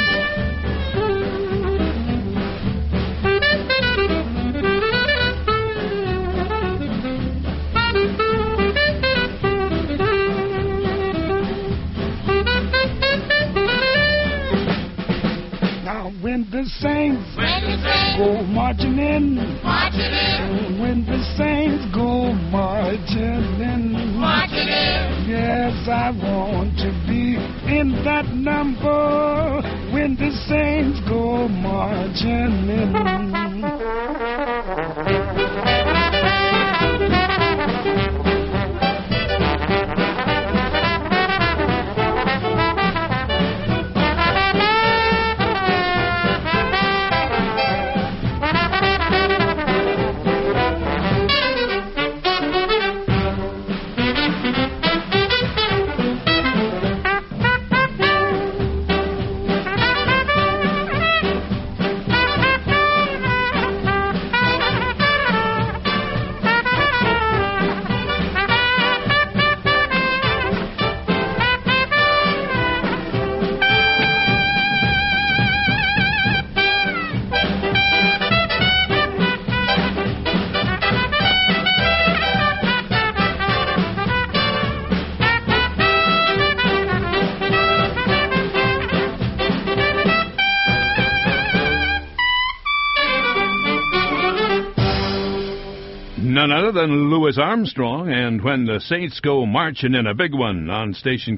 go marching in. Marching in. When the saints go marching in. Marching in. Yes, I want to be in that number when the saints go marching in. None other than Louis Armstrong, and When the Saints Go Marching in, a big one on station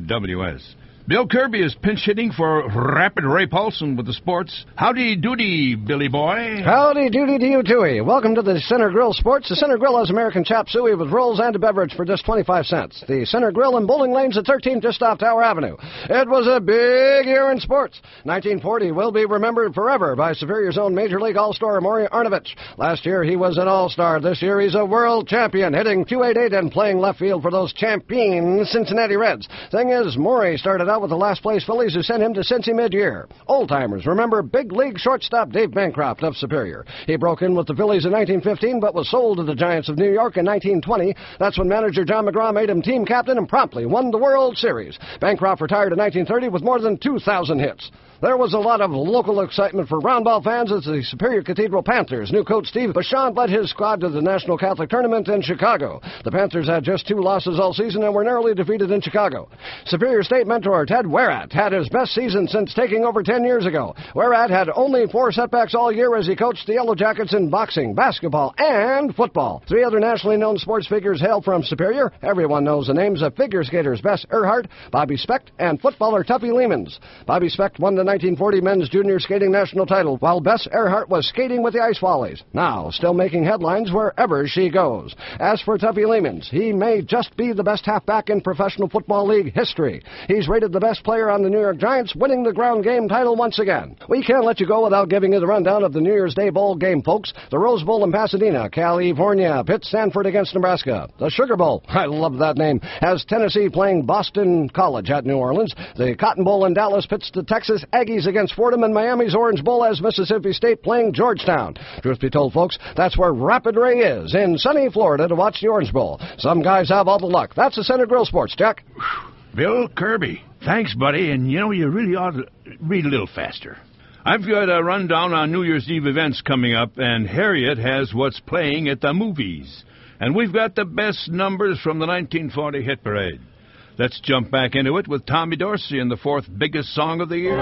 KUWS. Bill Kirby is pinch hitting for Rapid Ray Paulson with the sports. Howdy doody, Billy boy. Howdy doody to you, tooey. Welcome to the Center Grill Sports. The Center Grill has American chop suey with rolls and a beverage for just 25 cents. The Center Grill in Bowling Lanes at 13 just off Tower Avenue. It was a big year in sports. 1940 will be remembered forever by Superior's own Major League All-Star Maury Arnovich. Last year he was an All-Star. This year he's a world champion, hitting .288 and playing left field for those champion Cincinnati Reds. Thing is, Maury started out with the last-place Phillies who sent him to Cincy mid-year. Old-timers remember big league shortstop Dave Bancroft of Superior. He broke in with the Phillies in 1915 but was sold to the Giants of New York in 1920. That's when manager John McGraw made him team captain and promptly won the World Series. Bancroft retired in 1930 with more than 2,000 hits. There was a lot of local excitement for roundball fans as the Superior Cathedral Panthers. New coach Steve Bachand led his squad to the National Catholic Tournament in Chicago. The Panthers had just 2 losses all season and were narrowly defeated in Chicago. Superior State mentor Ted Wherat had his best season since taking over 10 years ago. Wherat had only 4 setbacks all year as he coached the Yellow Jackets in boxing, basketball, and football. 3 other nationally known sports figures hail from Superior. Everyone knows the names of figure skaters Bess Earhart, Bobby Specht, and footballer Tuffy Lehmans. Bobby Specht won the 1940 men's junior skating national title, while Bess Earhart was skating with the Ice Follies. Now, still making headlines wherever she goes. As for Tuffy Lehmans, he may just be the best halfback in Professional Football League history. He's rated the best player on the New York Giants, winning the ground game title once again. We can't let you go without giving you the rundown of the New Year's Day Bowl game, folks. The Rose Bowl in Pasadena, California, pits Stanford against Nebraska. The Sugar Bowl, I love that name, has Tennessee playing Boston College at New Orleans. The Cotton Bowl in Dallas pits the Texas Aggies against Fordham, and Miami's Orange Bowl has Mississippi State playing Georgetown. Truth be told, folks, that's where Rapid Ray is, in sunny Florida, to watch the Orange Bowl. Some guys have all the luck. That's the Center Grill Sports, Jack. Bill Kirby. Thanks, buddy, and you really ought to read a little faster. I've got a rundown on New Year's Eve events coming up, and Harriet has what's playing at the movies. And we've got the best numbers from the 1940 hit parade. Let's jump back into it with Tommy Dorsey and the 4th biggest song of the year.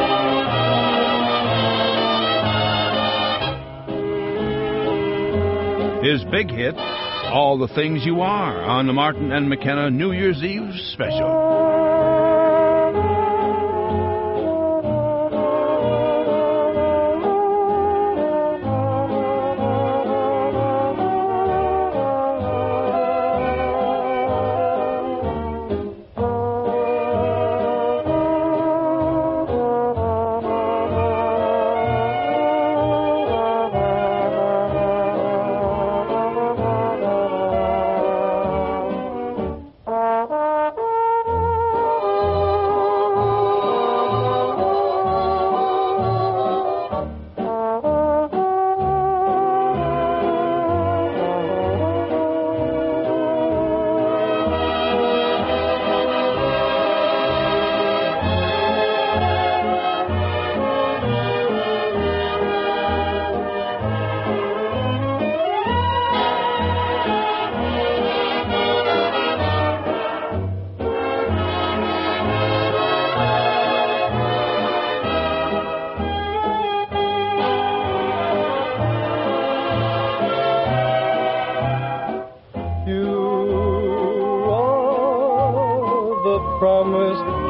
His big hit, All the Things You Are, on the Martin and McKenna New Year's Eve special.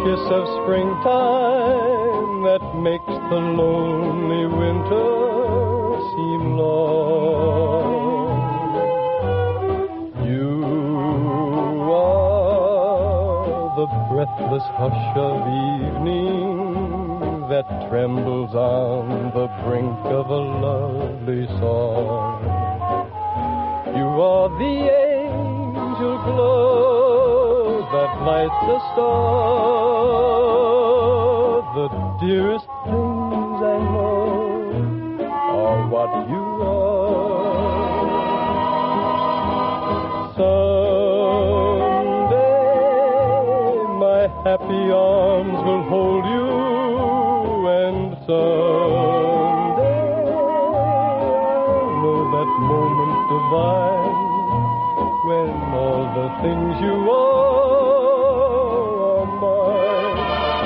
kiss of springtime that makes the lonely winter seem long. You are the breathless hush of evening that trembles on the brink of a lovely song. You are the angel glow that lights a star. The dearest things I know are what you are. Someday my happy arms will hold you, and someday I'll know that moment divine when all the things you are mine.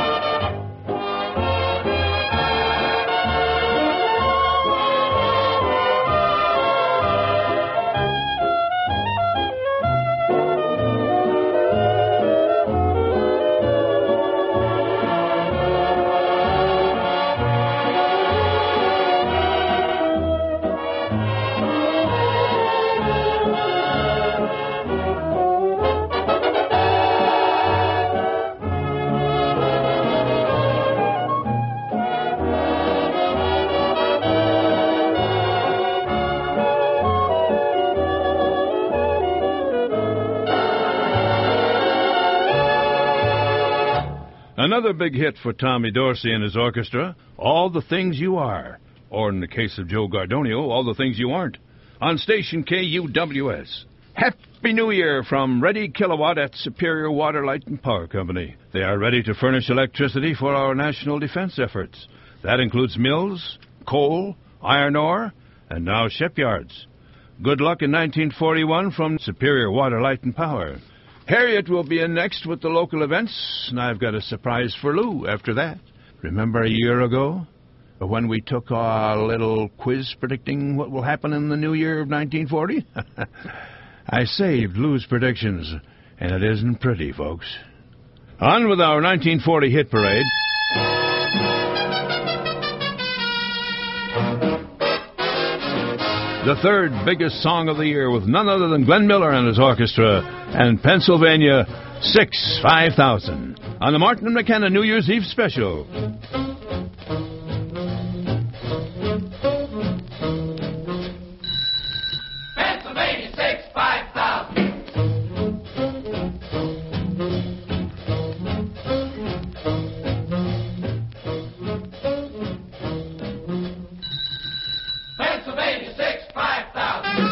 Another big hit for Tommy Dorsey and his orchestra, All the Things You Are. Or in the case of Joe Gardonio, All the Things You Aren't. On station KUWS. Happy New Year from Ready Kilowatt at Superior Water, Light and Power Company. They are ready to furnish electricity for our national defense efforts. That includes mills, coal, iron ore, and now shipyards. Good luck in 1941 from Superior Water, Light and Power. Harriet will be in next with the local events, and I've got a surprise for Lou after that. Remember a year ago when we took a little quiz predicting what will happen in the new year of 1940? I saved Lou's predictions, and it isn't pretty, folks. On with our 1940 hit parade. The third biggest song of the year with none other than Glenn Miller and his orchestra and Pennsylvania 6-5000 on the Martin and McKenna New Year's Eve special. Pennsylvania 6-5000. Pennsylvania 6-5000.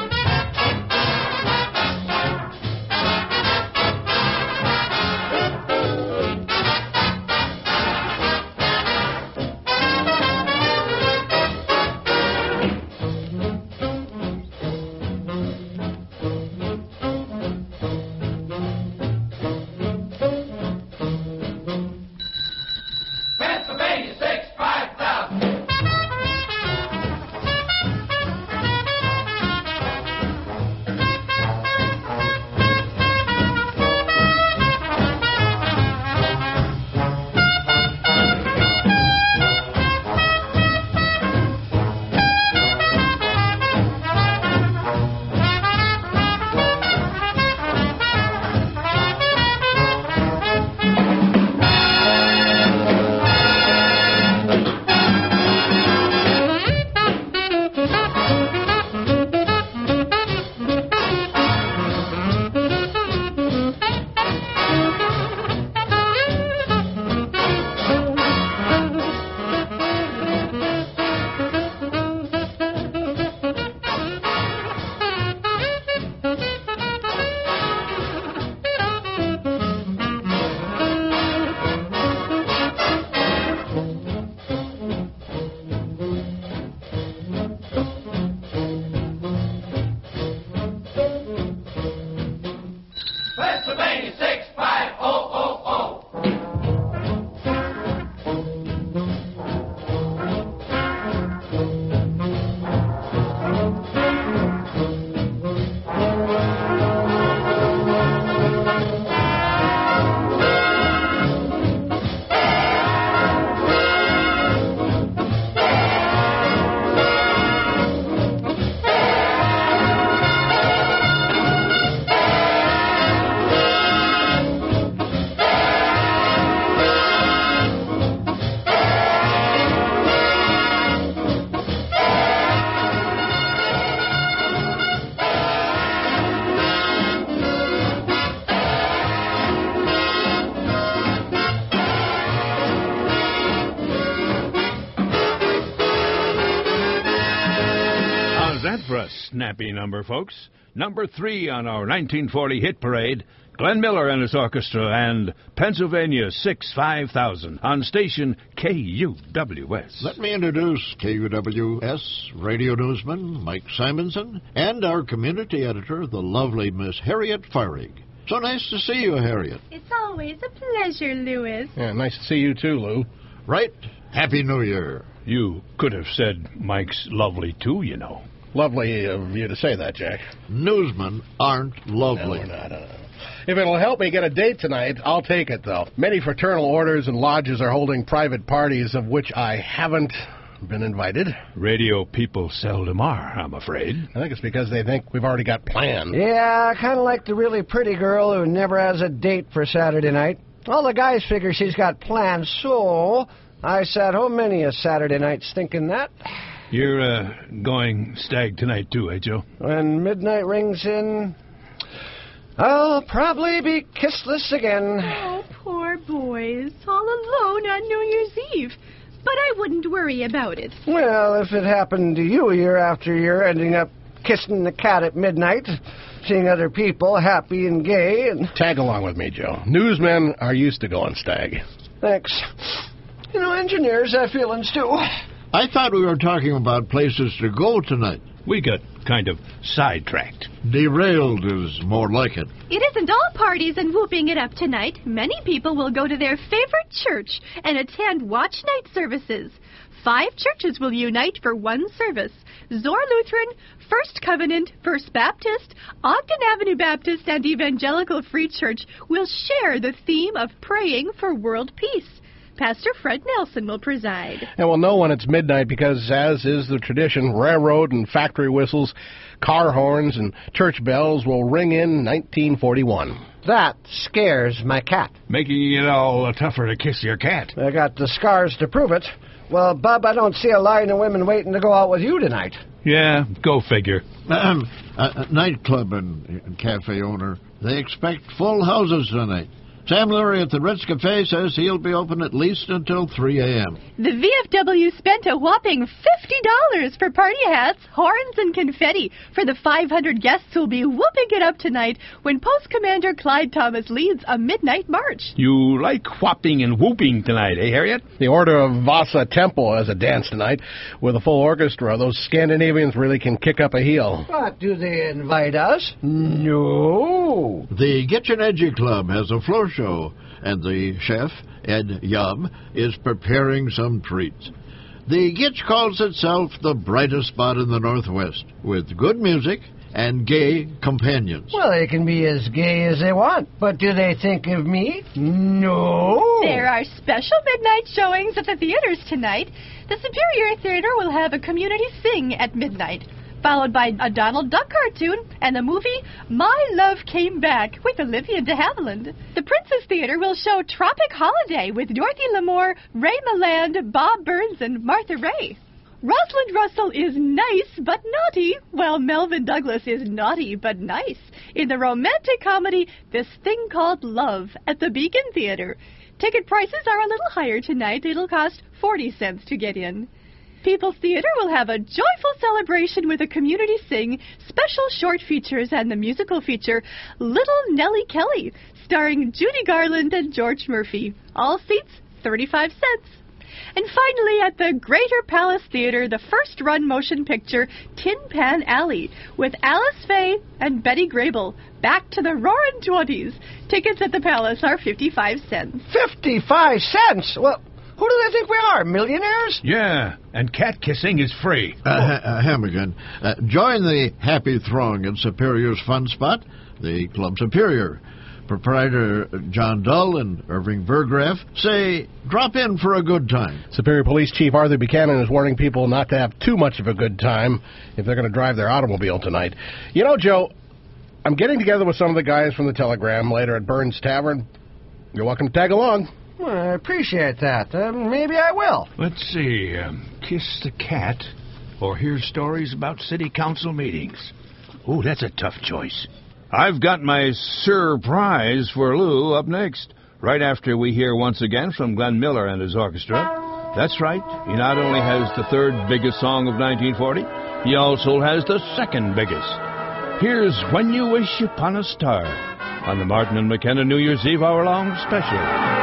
for a snappy number, folks. Number 3 on our 1940 hit parade, Glenn Miller and his orchestra and Pennsylvania 65000 on station KUWS. Let me introduce KUWS radio newsman Mike Simonson and our community editor, the lovely Miss Harriet Fierig. So nice to see you, Harriet. It's always a pleasure, Louis. Yeah, nice to see you too, Lou. Right? Happy New Year. You could have said Mike's lovely, too, you know. Lovely of you to say that, Jack. Newsmen aren't lovely. No, we're not. If it'll help me get a date tonight, I'll take it, though. Many fraternal orders and lodges are holding private parties of which I haven't been invited. Radio people seldom are, I'm afraid. I think it's because they think we've already got plans. Yeah, kind of like the really pretty girl who never has a date for Saturday night. All the guys figure she's got plans, so I sat home many a Saturday nights thinking that. You're going stag tonight, too, eh, Joe? When midnight rings in, I'll probably be kissless again. Oh, poor boys, all alone on New Year's Eve. But I wouldn't worry about it. Well, if it happened to you year after year, ending up kissing the cat at midnight, seeing other people happy and gay, and... Tag along with me, Joe. Newsmen are used to going stag. Thanks. You know, engineers have feelings, too. I thought we were talking about places to go tonight. We got kind of sidetracked. Derailed is more like it. It isn't all parties and whooping it up tonight. Many people will go to their favorite church and attend watch night services. 5 churches will unite for one service. Zor Lutheran, First Covenant, First Baptist, Ogden Avenue Baptist, and Evangelical Free Church will share the theme of praying for world peace. Pastor Fred Nelson will preside. And we'll know when it's midnight because, as is the tradition, railroad and factory whistles, car horns, and church bells will ring in 1941. That scares my cat. Making it all tougher to kiss your cat. I got the scars to prove it. Well, Bub, I don't see a line of women waiting to go out with you tonight. Yeah, go figure. Nightclub and cafe owner, they expect full houses tonight. Sam Lurie at the Ritz Cafe says he'll be open at least until 3 a.m. The VFW spent a whopping $50 for party hats, horns, and confetti for the 500 guests who'll be whooping it up tonight when Post Commander Clyde Thomas leads a midnight march. You like whopping and whooping tonight, eh, Harriet? The Order of Vasa Temple has a dance tonight. With a full orchestra, those Scandinavians really can kick up a heel. But do they invite us? No. The Gitchin Edgy Club has a floor show, and the chef, Ed Yum, is preparing some treats. The Gitch calls itself the brightest spot in the Northwest, with good music and gay companions. Well, they can be as gay as they want, but do they think of me? No. There are special midnight showings at the theaters tonight. The Superior Theater will have a community sing at midnight, followed by a Donald Duck cartoon and the movie My Love Came Back with Olivia de Havilland. The Princess Theater will show Tropic Holiday with Dorothy Lamour, Ray Milland, Bob Burns, and Martha Ray. Rosalind Russell is nice but naughty, while Melvin Douglas is naughty but nice in the romantic comedy This Thing Called Love at the Beacon Theater. Ticket prices are a little higher tonight. It'll cost 40 cents to get in. People's Theater will have a joyful celebration with a community sing, special short features, and the musical feature Little Nellie Kelly, starring Judy Garland and George Murphy. All seats, 35 cents. And finally, at the Greater Palace Theater, the first-run motion picture Tin Pan Alley with Alice Faye and Betty Grable. Back to the roaring 20s. Tickets at the Palace are 55 cents. 55 cents? Well, who do they think we are, millionaires? Yeah, and cat kissing is free. Hammigan, join the happy throng in Superior's fun spot, the Club Superior. Proprietor John Dull and Irving Burgraff say drop in for a good time. Superior Police Chief Arthur Buchanan is warning people not to have too much of a good time if they're going to drive their automobile tonight. You know, Joe, I'm getting together with some of the guys from the Telegram later at Burns Tavern. You're welcome to tag along. Well, I appreciate that. Maybe I will. Let's see. Kiss the cat or hear stories about city council meetings. Ooh, that's a tough choice. I've got my surprise for Lou up next, right after we hear once again from Glenn Miller and his orchestra. That's right. He not only has the third biggest song of 1940, He also has the second biggest. Here's When You Wish Upon a Star on the Martin and McKenna New Year's Eve hour-long special.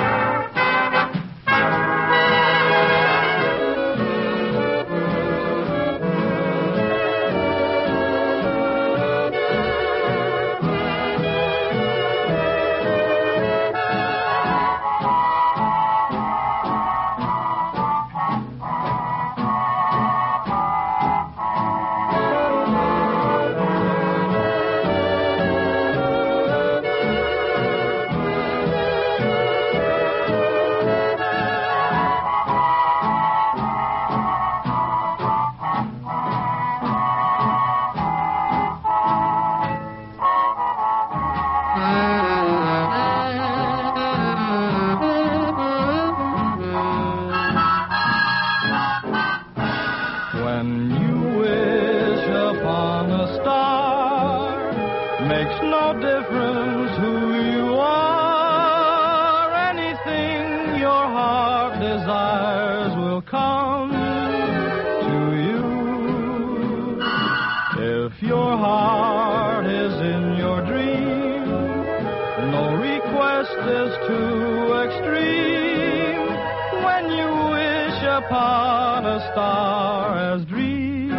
Upon a star as dreamers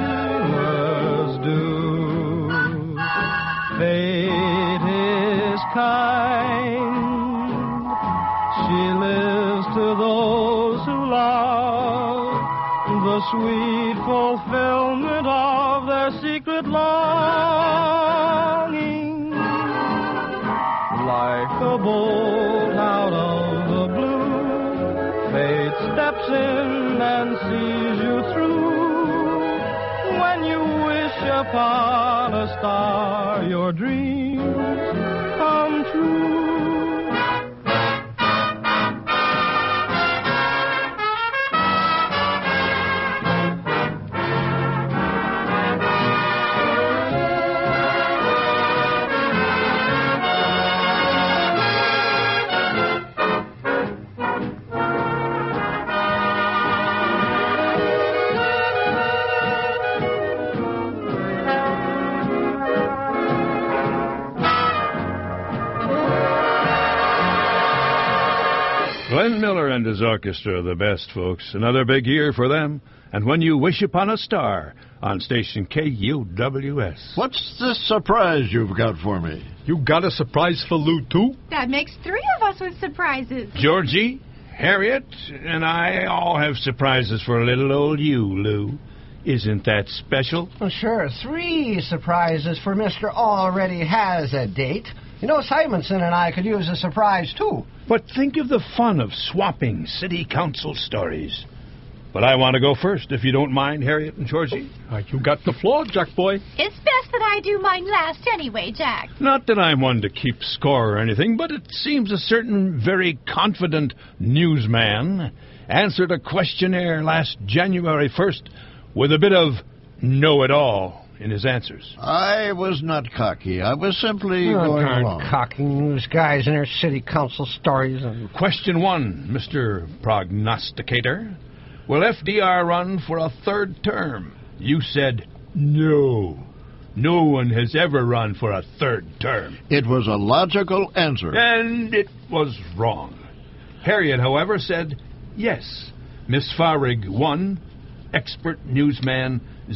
do. Fate is kind. She lives to those who love the sweet fulfillment of their secret longing. Like a bolt out of the blue, fate steps in and sees you through. When you wish upon a star, your dreams come true. Glenn Miller and his orchestra are the best, folks. Another big year for them. And When You Wish Upon a Star on station KUWS. What's this surprise you've got for me? You got a surprise for Lou, too? That makes 3 of us with surprises. Georgie, Harriet, and I all have surprises for little old you, Lou. Isn't that special? Well, sure. 3 surprises for Mr. Already Has a Date. You know, Simonson and I could use a surprise, too. But think of the fun of swapping city council stories. But I want to go first, if you don't mind, Harriet and Georgie. You got the floor, Jack boy. It's best that I do mine last anyway, Jack. Not that I'm one to keep score or anything, but it seems a certain very confident newsman answered a questionnaire last January 1st with a bit of know-it-all in his answers. I was not cocky. I was simply going along. Cocky news guys and their city council stories. Question 1, Mr. Prognosticator. Will FDR run for a 3rd term? You said no. No one has ever run for a 3rd term. It was a logical answer. And it was wrong. Harriet, however, said yes. Miss Farrig, 1. Expert newsman,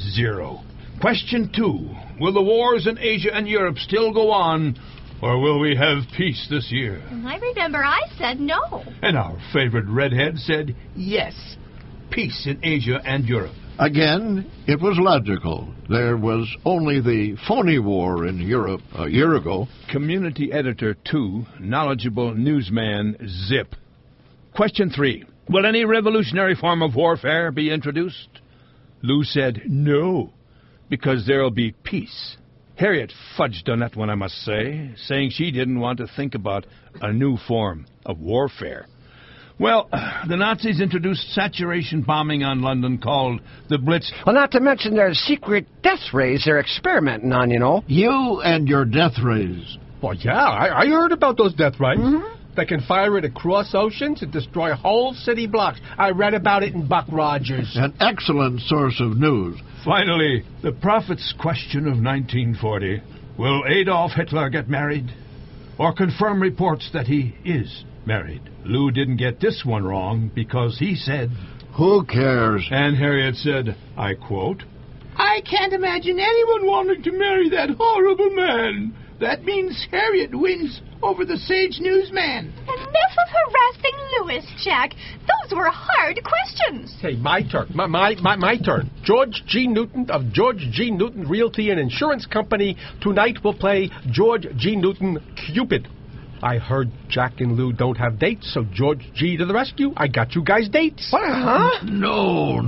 0. Question 2. Will the wars in Asia and Europe still go on, or will we have peace this year? I remember I said no. And our favorite redhead said yes. Peace in Asia and Europe. Again, it was logical. There was only the phony war in Europe a year ago. Community editor 2, knowledgeable newsman, Zip. Question 3. Will any revolutionary form of warfare be introduced? Lou said no, because there'll be peace. Harriet fudged on that one, I must say, saying she didn't want to think about a new form of warfare. Well, the Nazis introduced saturation bombing on London called the Blitz. Well, not to mention their secret death rays they're experimenting on, you know. You and your death rays. Well, yeah, I heard about those death rays. Mm-hmm. They can fire it across oceans and destroy whole city blocks. I read about it in Buck Rogers. An excellent source of news. Finally, the prophet's question of 1940. Will Adolf Hitler get married? Or confirm reports that he is married? Lou didn't get this one wrong because he said, "Who cares?" And Harriet said, I quote, I can't imagine anyone wanting to marry that horrible man. That means Harriet wins over the Sage Newsman. Enough of harassing Lewis, Jack. Those were hard questions. Hey, my turn. My turn. George G. Newton of George G. Newton Realty and Insurance Company tonight will play George G. Newton Cupid. I heard Jack and Lou don't have dates, so George G. to the rescue. I got you guys dates. What? Huh? No.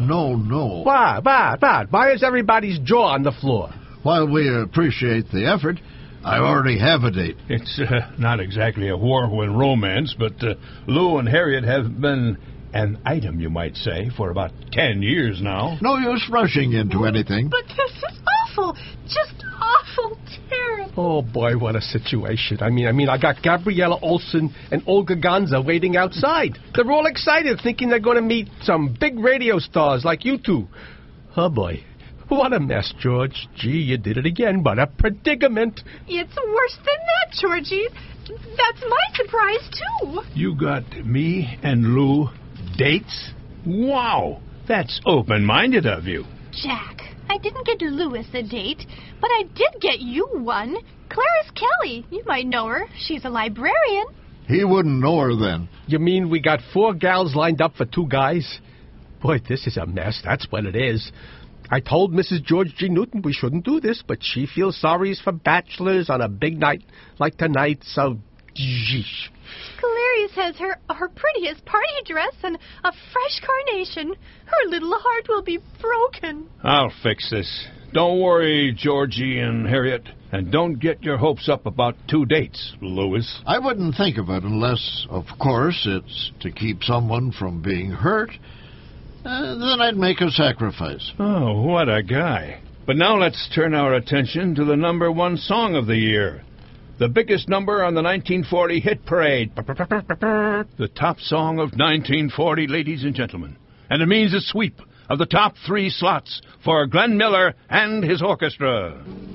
Why is everybody's jaw on the floor? While we appreciate the effort, I already have a date. It's not exactly a whirlwind romance, but Lou and Harriet have been an item, you might say, for about 10 years now. No use rushing into anything. But this is awful. Just awful, terrible. Oh, boy, what a situation. I mean, I got Gabriella Olsen and Olga Gonza waiting outside. They're all excited, thinking they're going to meet some big radio stars like you two. Oh, boy. What a mess, George. Gee, you did it again. What a predicament. It's worse than that, Georgie. That's my surprise, too. You got me and Lou dates? Wow, that's open-minded of you. Jack, I didn't get Lewis a date, but I did get you one. Clarice Kelly. You might know her. She's a librarian. He wouldn't know her then. You mean we got 4 gals lined up for 2 guys? Boy, this is a mess. That's what it is. I told Mrs. George G. Newton we shouldn't do this, but she feels sorry for bachelors on a big night like tonight, so... Geesh. Clarice has her prettiest party dress and a fresh carnation. Her little heart will be broken. I'll fix this. Don't worry, Georgie and Harriet. And don't get your hopes up about 2 dates, Lewis. I wouldn't think of it unless, of course, it's to keep someone from being hurt. Then I'd make a sacrifice. Oh, what a guy. But now let's turn our attention to the #1 song of the year. The biggest number on the 1940 hit parade. The top song of 1940, ladies and gentlemen. And it means a sweep of the top 3 slots for Glenn Miller and his orchestra.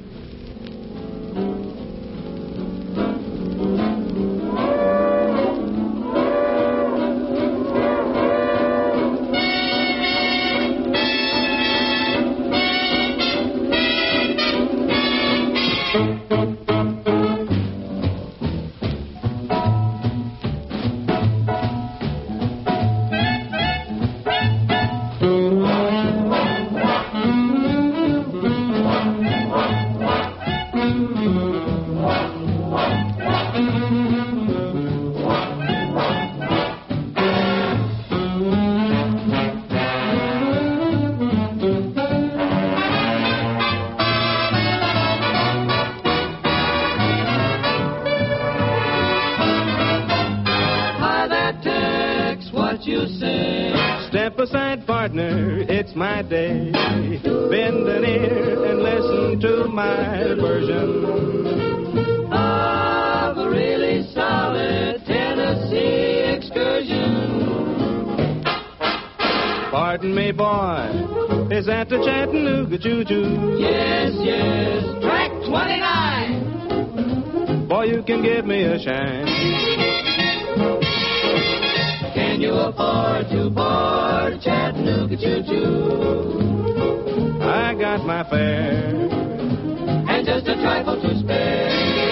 Step aside, partner, it's my day. Bend an ear and listen to my version of a really solid Tennessee excursion. Pardon me, boy, is that the Chattanooga Choo-Choo? Yes, yes, track 29. Boy, you can give me a shine. Can you afford to board Chattanooga Choo-Choo? I got my fare and just a trifle to spare.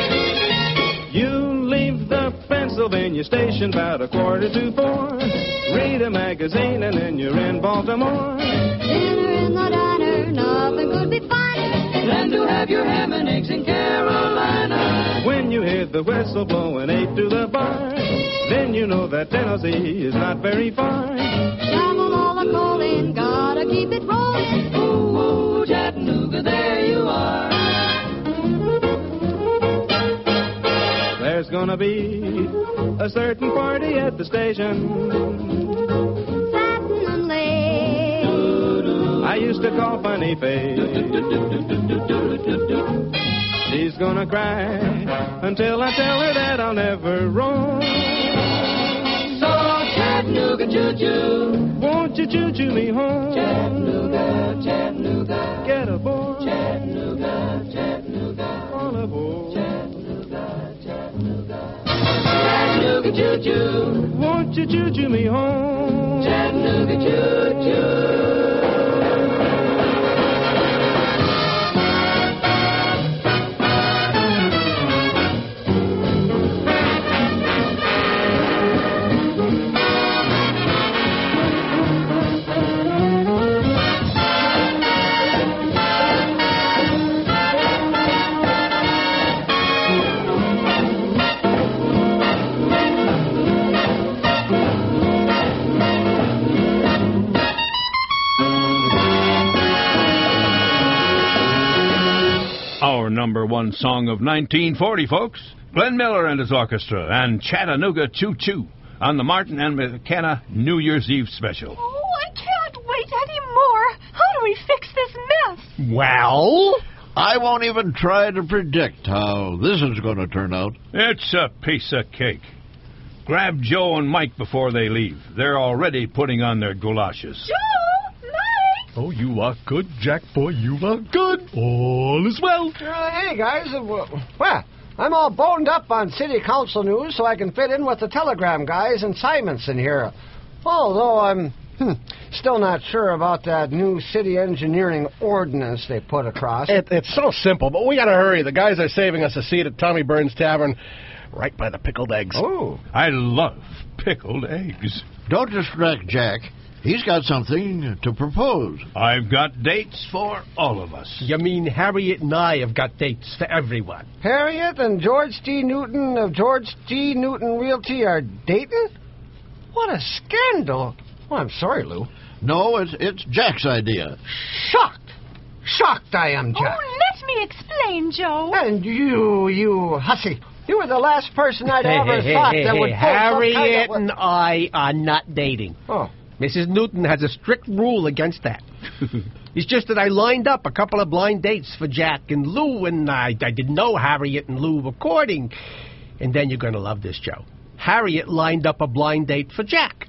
You leave the Pennsylvania station about 3:45. Read a magazine and then you're in Baltimore. Dinner in the diner, nothing could be finer than to have your ham and eggs in Carolina. When you hear the whistle blowing 8 to the bar, then you know that Tennessee is not very far. Shovel all the coal in, gotta keep it rolling. Ooh, ooh, Chattanooga, there you are. There's gonna be a certain party at the station. Certainly. I used to call Funny Face. She's gonna cry until I tell her that I'll never roam. So Chattanooga choo-choo. Won't you choo-choo me home? Chattanooga, Chattanooga. Get aboard. Chattanooga, Chattanooga. On aboard. Chattanooga, Chattanooga. Chattanooga choo-choo. Won't you choo-choo me home? Chattanooga choo-choo. Our number one song of 1940, folks. Glenn Miller and his orchestra and Chattanooga Choo Choo on the Martin and McKenna New Year's Eve special. Oh, I can't wait anymore. How do we fix this mess? Well, I won't even try to predict how this is going to turn out. It's a piece of cake. Grab Joe and Mike before they leave. They're already putting on their goulashes. Joe! Mike! Oh, you are good, Jack boy. You are good. All is well. Hey, guys. Well, I'm all boned up on city council news so I can fit in with the telegram guys and Simonson here. Although I'm still not sure about that new city engineering ordinance they put across. It's so simple, but we got to hurry. The guys are saving us a seat at Tommy Burns Tavern right by the pickled eggs. Oh. I love pickled eggs. Don't distract Jack. He's got something to propose. I've got dates for all of us. You mean Harriet and I have got dates for everyone? Harriet and George T. Newton of George T. Newton Realty are dating? What a scandal. Oh, I'm sorry, Lou. No, it's Jack's idea. Shocked. Shocked I am, Jack. Oh, let me explain, Joe. And you hussy. You were the last person I'd ever thought that would pull Harriet some kind and I are not dating. Oh. Mrs. Newton has a strict rule against that. It's just that I lined up a couple of blind dates for Jack and Lou, and I didn't know Harriet and Lou were courting. And then you're going to love this, Joe. Harriet lined up a blind date for Jack.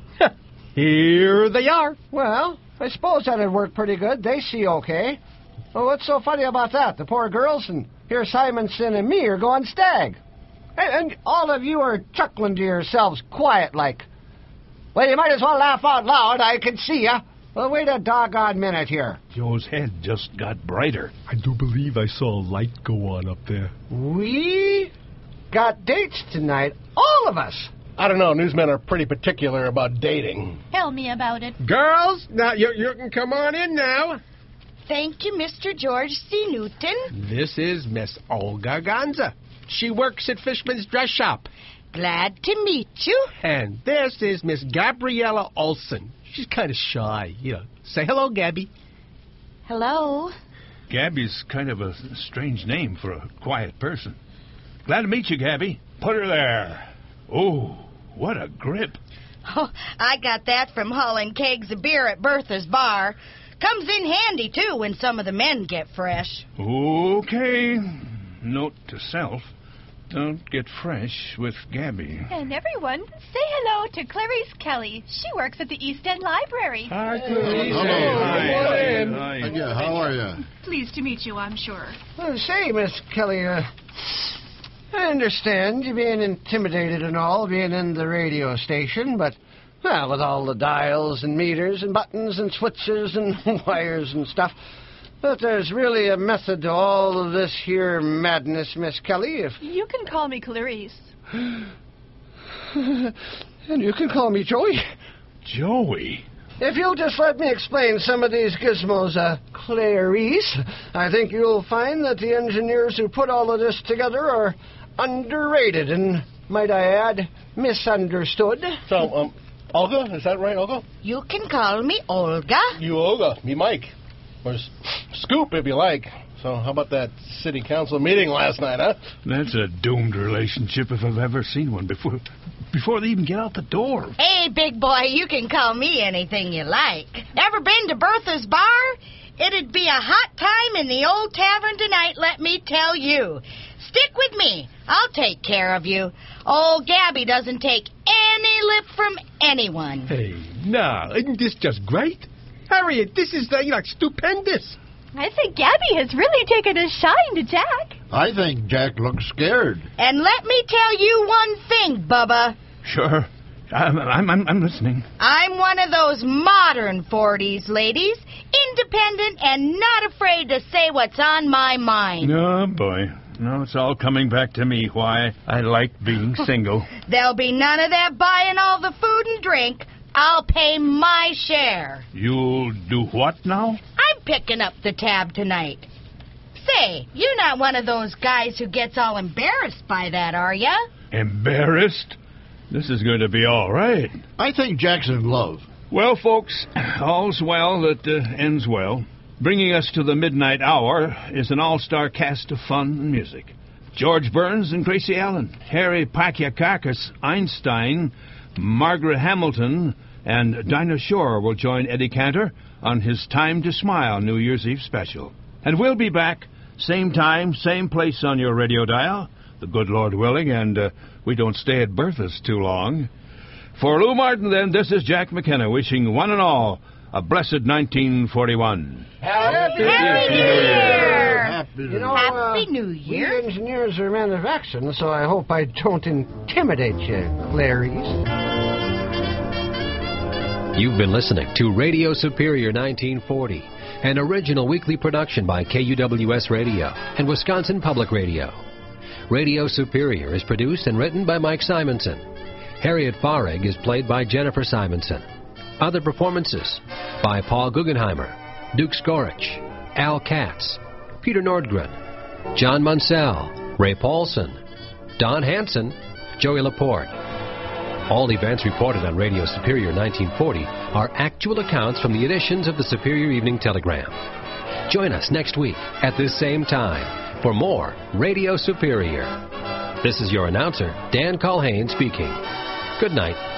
Here they are. Well, I suppose that'd work pretty good. They see okay. Well, what's so funny about that? The poor girls, and here Simonson and me are going stag. And all of you are chuckling to yourselves quiet like. Well, you might as well laugh out loud. I can see ya. Well, wait a doggone minute here. Joe's head just got brighter. I do believe I saw a light go on up there. We got dates tonight, all of us. I don't know. Newsmen are pretty particular about dating. Tell me about it. Girls, now you can come on in now. Thank you, Mr. George C. Newton. This is Miss Olga Gonza. She works at Fishman's Dress Shop. Glad to meet you. And this is Miss Gabriella Olson. She's kind of shy, Say hello, Gabby. Hello. Gabby's kind of a strange name for a quiet person. Glad to meet you, Gabby. Put her there. Oh, what a grip. Oh, I got that from hauling kegs of beer at Bertha's bar. Comes in handy, too, when some of the men get fresh. Okay. Note to self. Don't get fresh with Gabby. And everyone, say hello to Clarice Kelly. She works at the East End Library. Hi, Clarice. Hello. Hi. Yeah, how are you? Pleased to meet you, I'm sure. Say, Miss Kelly, I understand you being intimidated and all, being in the radio station, but, well, with all the dials and meters and buttons and switches and wires and stuff, but there's really a method to all of this here madness, Miss Kelly. You can call me Clarice. And you can call me Joey. Joey? If you'll just let me explain some of these gizmos, Clarice, I think you'll find that the engineers who put all of this together are underrated and, might I add, misunderstood. So, Olga, is that right, Olga? You can call me Olga. You Olga, me Mike. Or Scoop, if you like. So how about that city council meeting last night, huh? That's a doomed relationship if I've ever seen one before they even get out the door. Hey, big boy, you can call me anything you like. Ever been to Bertha's bar? It'd be a hot time in the old tavern tonight, let me tell you. Stick with me. I'll take care of you. Old Gabby doesn't take any lip from anyone. Hey, now, isn't this just great? Harriet, this is, stupendous. I think Gabby has really taken a shine to Jack. I think Jack looks scared. And let me tell you one thing, Bubba. Sure. I'm listening. I'm one of those modern 40s ladies, independent and not afraid to say what's on my mind. Oh, boy. No, it's all coming back to me why I like being single. There'll be none of that buying all the food and drink. I'll pay my share. You'll do what now? I'm picking up the tab tonight. Say, you're not one of those guys who gets all embarrassed by that, are ya? Embarrassed? This is going to be all right. I think Jack's in love. Well, folks, all's well that ends well. Bringing us to the midnight hour is an all-star cast of fun and music. George Burns and Gracie Allen, Harry Pakiakakis, Einstein, Margaret Hamilton, and Dinah Shore will join Eddie Cantor on his Time to Smile New Year's Eve special. And we'll be back, same time, same place on your radio dial, the good Lord willing, and we don't stay at Bertha's too long. For Lou Martin, then, this is Jack McKenna wishing one and all a blessed 1941. Happy New Year! Happy New Year! We engineers are men of action, so I hope I don't intimidate you, Clarice. You've been listening to Radio Superior 1940, an original weekly production by KUWS Radio and Wisconsin Public Radio. Radio Superior is produced and written by Mike Simonson. Harriet Farrig is played by Jennifer Simonson. Other performances by Paul Guggenheimer, Duke Skorich, Al Katz, Peter Nordgren, John Munsell, Ray Paulson, Don Hansen, Joey Laporte. All events reported on Radio Superior 1940 are actual accounts from the editions of the Superior Evening Telegram. Join us next week at this same time for more Radio Superior. This is your announcer, Dan Culhane, speaking. Good night.